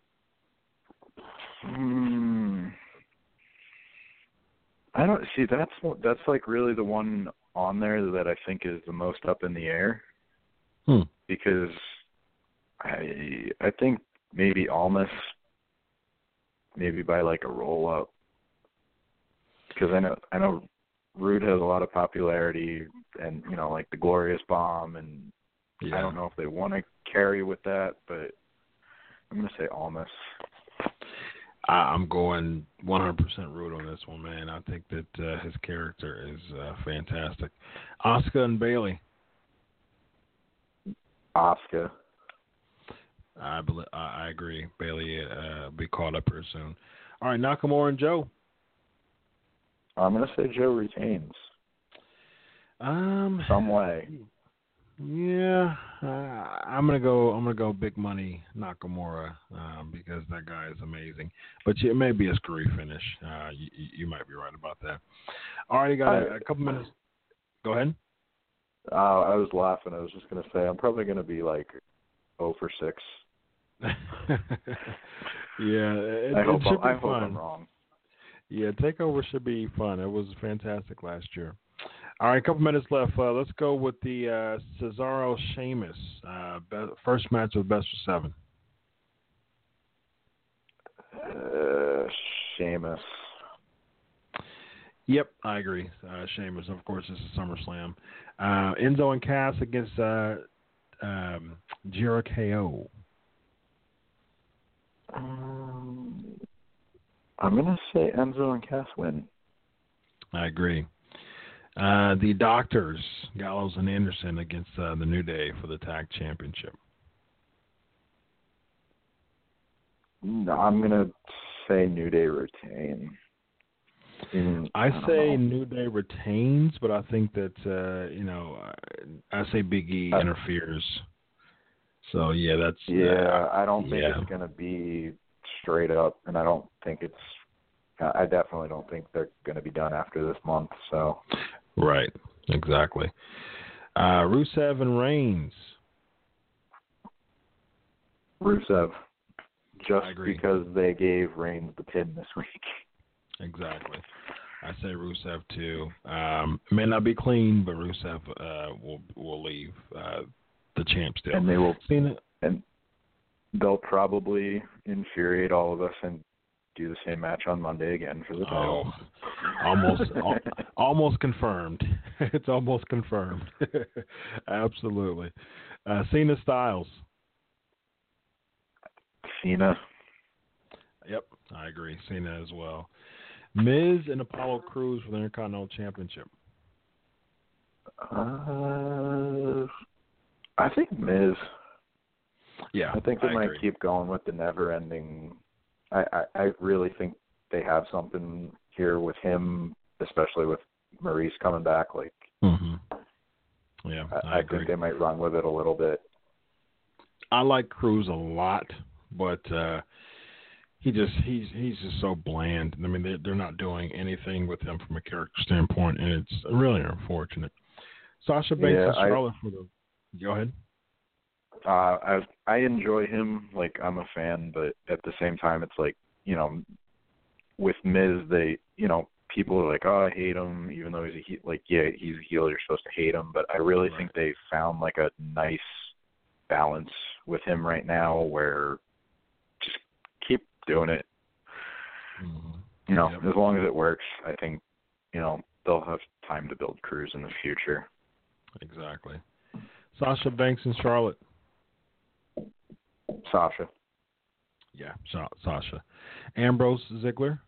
Hmm. I don't see. That's that's like really the one on there that I think is the most up in the air. Hmm. Because I I think maybe Almas, maybe by like a roll up. Because I know I know Roode has a lot of popularity, and you know like the Glorious Bomb, and yeah. I don't know if they want to carry with that, but I'm gonna say Almas. I'm going one hundred percent Roode on this one, man. I think that uh, his character is uh, fantastic. Asuka and Bayley. Asuka. I believe, I agree. Bayley uh, will be caught up here soon. All right, Nakamura and Joe. I'm going to say Joe retains. Um, Some way. Yeah, uh, I'm gonna go. I'm gonna go Big Money Nakamura um, because that guy is amazing. But it may be a screwy finish. Uh, you, you might be right about that. All right, you got a, a couple minutes. Go ahead. Uh, I was laughing. I was just gonna say I'm probably gonna be like oh for six. yeah, it, I it hope, should I'm, be I hope fun. I'm wrong. Yeah, Takeover should be fun. It was fantastic last year. All right, a couple minutes left. Uh, let's go with the uh, Cesaro Sheamus uh, be- first match of best of seven. Uh, Sheamus. Yep, I agree. Uh, Sheamus, of course, this is SummerSlam. Uh, Enzo and Cass against uh, um, Jericho. Um, I'm gonna say Enzo and Cass win. I agree. Uh, the Doctors, Gallows and Anderson against uh, the New Day for the Tag Championship. No, I'm gonna say New Day retain. In, I, I say know. New Day retains, but I think that uh, you know, I, I say Big E uh, interferes. So yeah, that's yeah. uh, I don't think yeah. it's gonna be straight up, and I don't think it's. I definitely don't think they're gonna be done after this month. So. Right. Exactly. Uh, Rusev and Reigns. Rusev, just agree. because they gave Reigns the pin this week. Exactly. I say Rusev too. Um, it may not be clean, but Rusev uh, will will leave uh, the champ still. And they will. Cena, and they'll probably infuriate all of us and do the same match on Monday again for the title. Oh, almost, al- almost confirmed. It's almost confirmed. Absolutely. Uh, Cena Styles. Cena. Yep, I agree. Cena as well. Miz and Apollo Crews for the Intercontinental Championship. Uh, I think Miz. Yeah, I think they I might agree. keep going with the never-ending. I, I, I really think they have something here with him, especially with Maurice coming back. Like, mm-hmm. Yeah, I, I, I agree. think they might run with it a little bit. I like Crews a lot, but uh, he just he's he's just so bland. I mean, they're, they're not doing anything with him from a character standpoint, and it's really unfortunate. Sasha Banks Yeah, and I- Charlotte for the. Go ahead. Uh, I I enjoy him. Like, I'm a fan, but at the same time, it's like, you know, with Miz, they, you know, people are like, oh, I hate him, even though he's a heel. Like, yeah, he's a heel. You're supposed to hate him, but I really Right. think they found like a nice balance with him right now, where just keep doing it. Mm-hmm. You know, Yep. as long as it works, I think, you know, they'll have time to build Crews in the future. Exactly. Sasha Banks and Charlotte. Sasha. Yeah, Sa- Sasha. Ambrose Ziggler.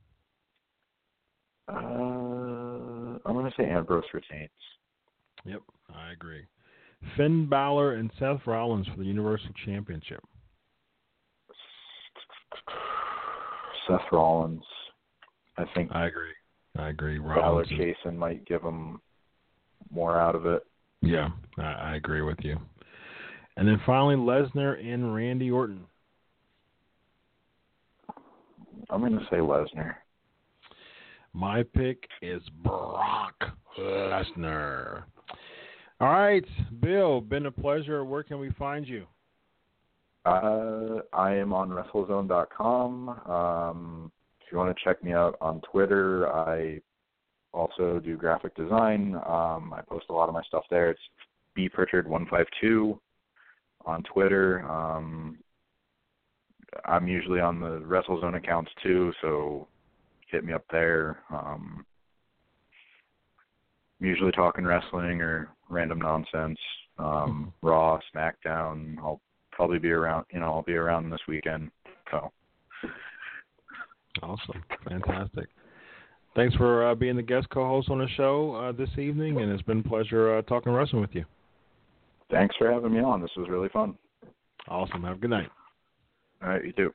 Uh, I'm going to say Ambrose retains. Yep, I agree. Finn Balor and Seth Rollins for the Universal Championship. Seth Rollins. I think I agree. I agree. Balor Rollins is- chasing might give him more out of it. Yeah, I, I agree with you. And then finally, Lesnar and Randy Orton. I'm going to say Lesnar. My pick is Brock Lesnar. All right, Bill, been a pleasure. Where can we find you? Uh, I am on WrestleZone dot com. Um, if you want to check me out on Twitter, I also do graphic design. Um, I post a lot of my stuff there. It's B Pritchard one five two on Twitter. Um, I'm usually on the WrestleZone accounts too, so hit me up there. Um, I'm usually talking wrestling or random nonsense. Um, Raw, SmackDown. I'll probably be around. You know, I'll be around this weekend. So. Awesome, fantastic. Thanks for uh, being the guest co-host on the show uh, this evening, and it's been a pleasure uh, talking wrestling with you. Thanks for having me on. This was really fun. Awesome. Have a good night. All right, you too.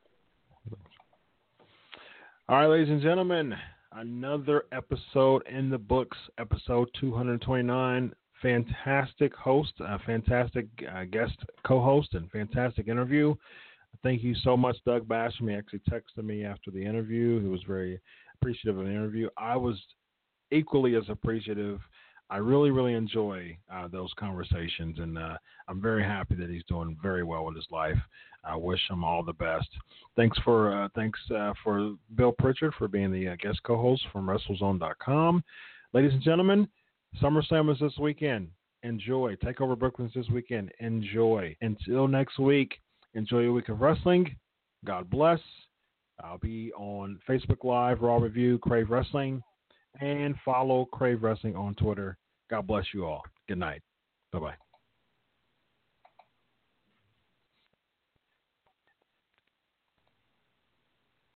All right, ladies and gentlemen, another episode in the books, episode two twenty-nine, fantastic host, a fantastic uh, guest co-host, and fantastic interview. Thank you so much, Doug Basham. He actually texted me after the interview. He was very appreciative of the interview. I was equally as appreciative. I really, really enjoy uh, those conversations, and uh, I'm very happy that he's doing very well with his life. I wish him all the best. Thanks for uh, thanks uh, for Bill Pritchard for being the uh, guest co-host from WrestleZone dot com. Ladies and gentlemen, SummerSlam is this weekend. Enjoy. TakeOver Brooklyn's this weekend. Enjoy. Until next week, enjoy your week of wrestling. God bless. I'll be on Facebook Live, Raw Review, Crave Wrestling, and follow Crave Wrestling on Twitter. God bless you all. Good night. Bye-bye.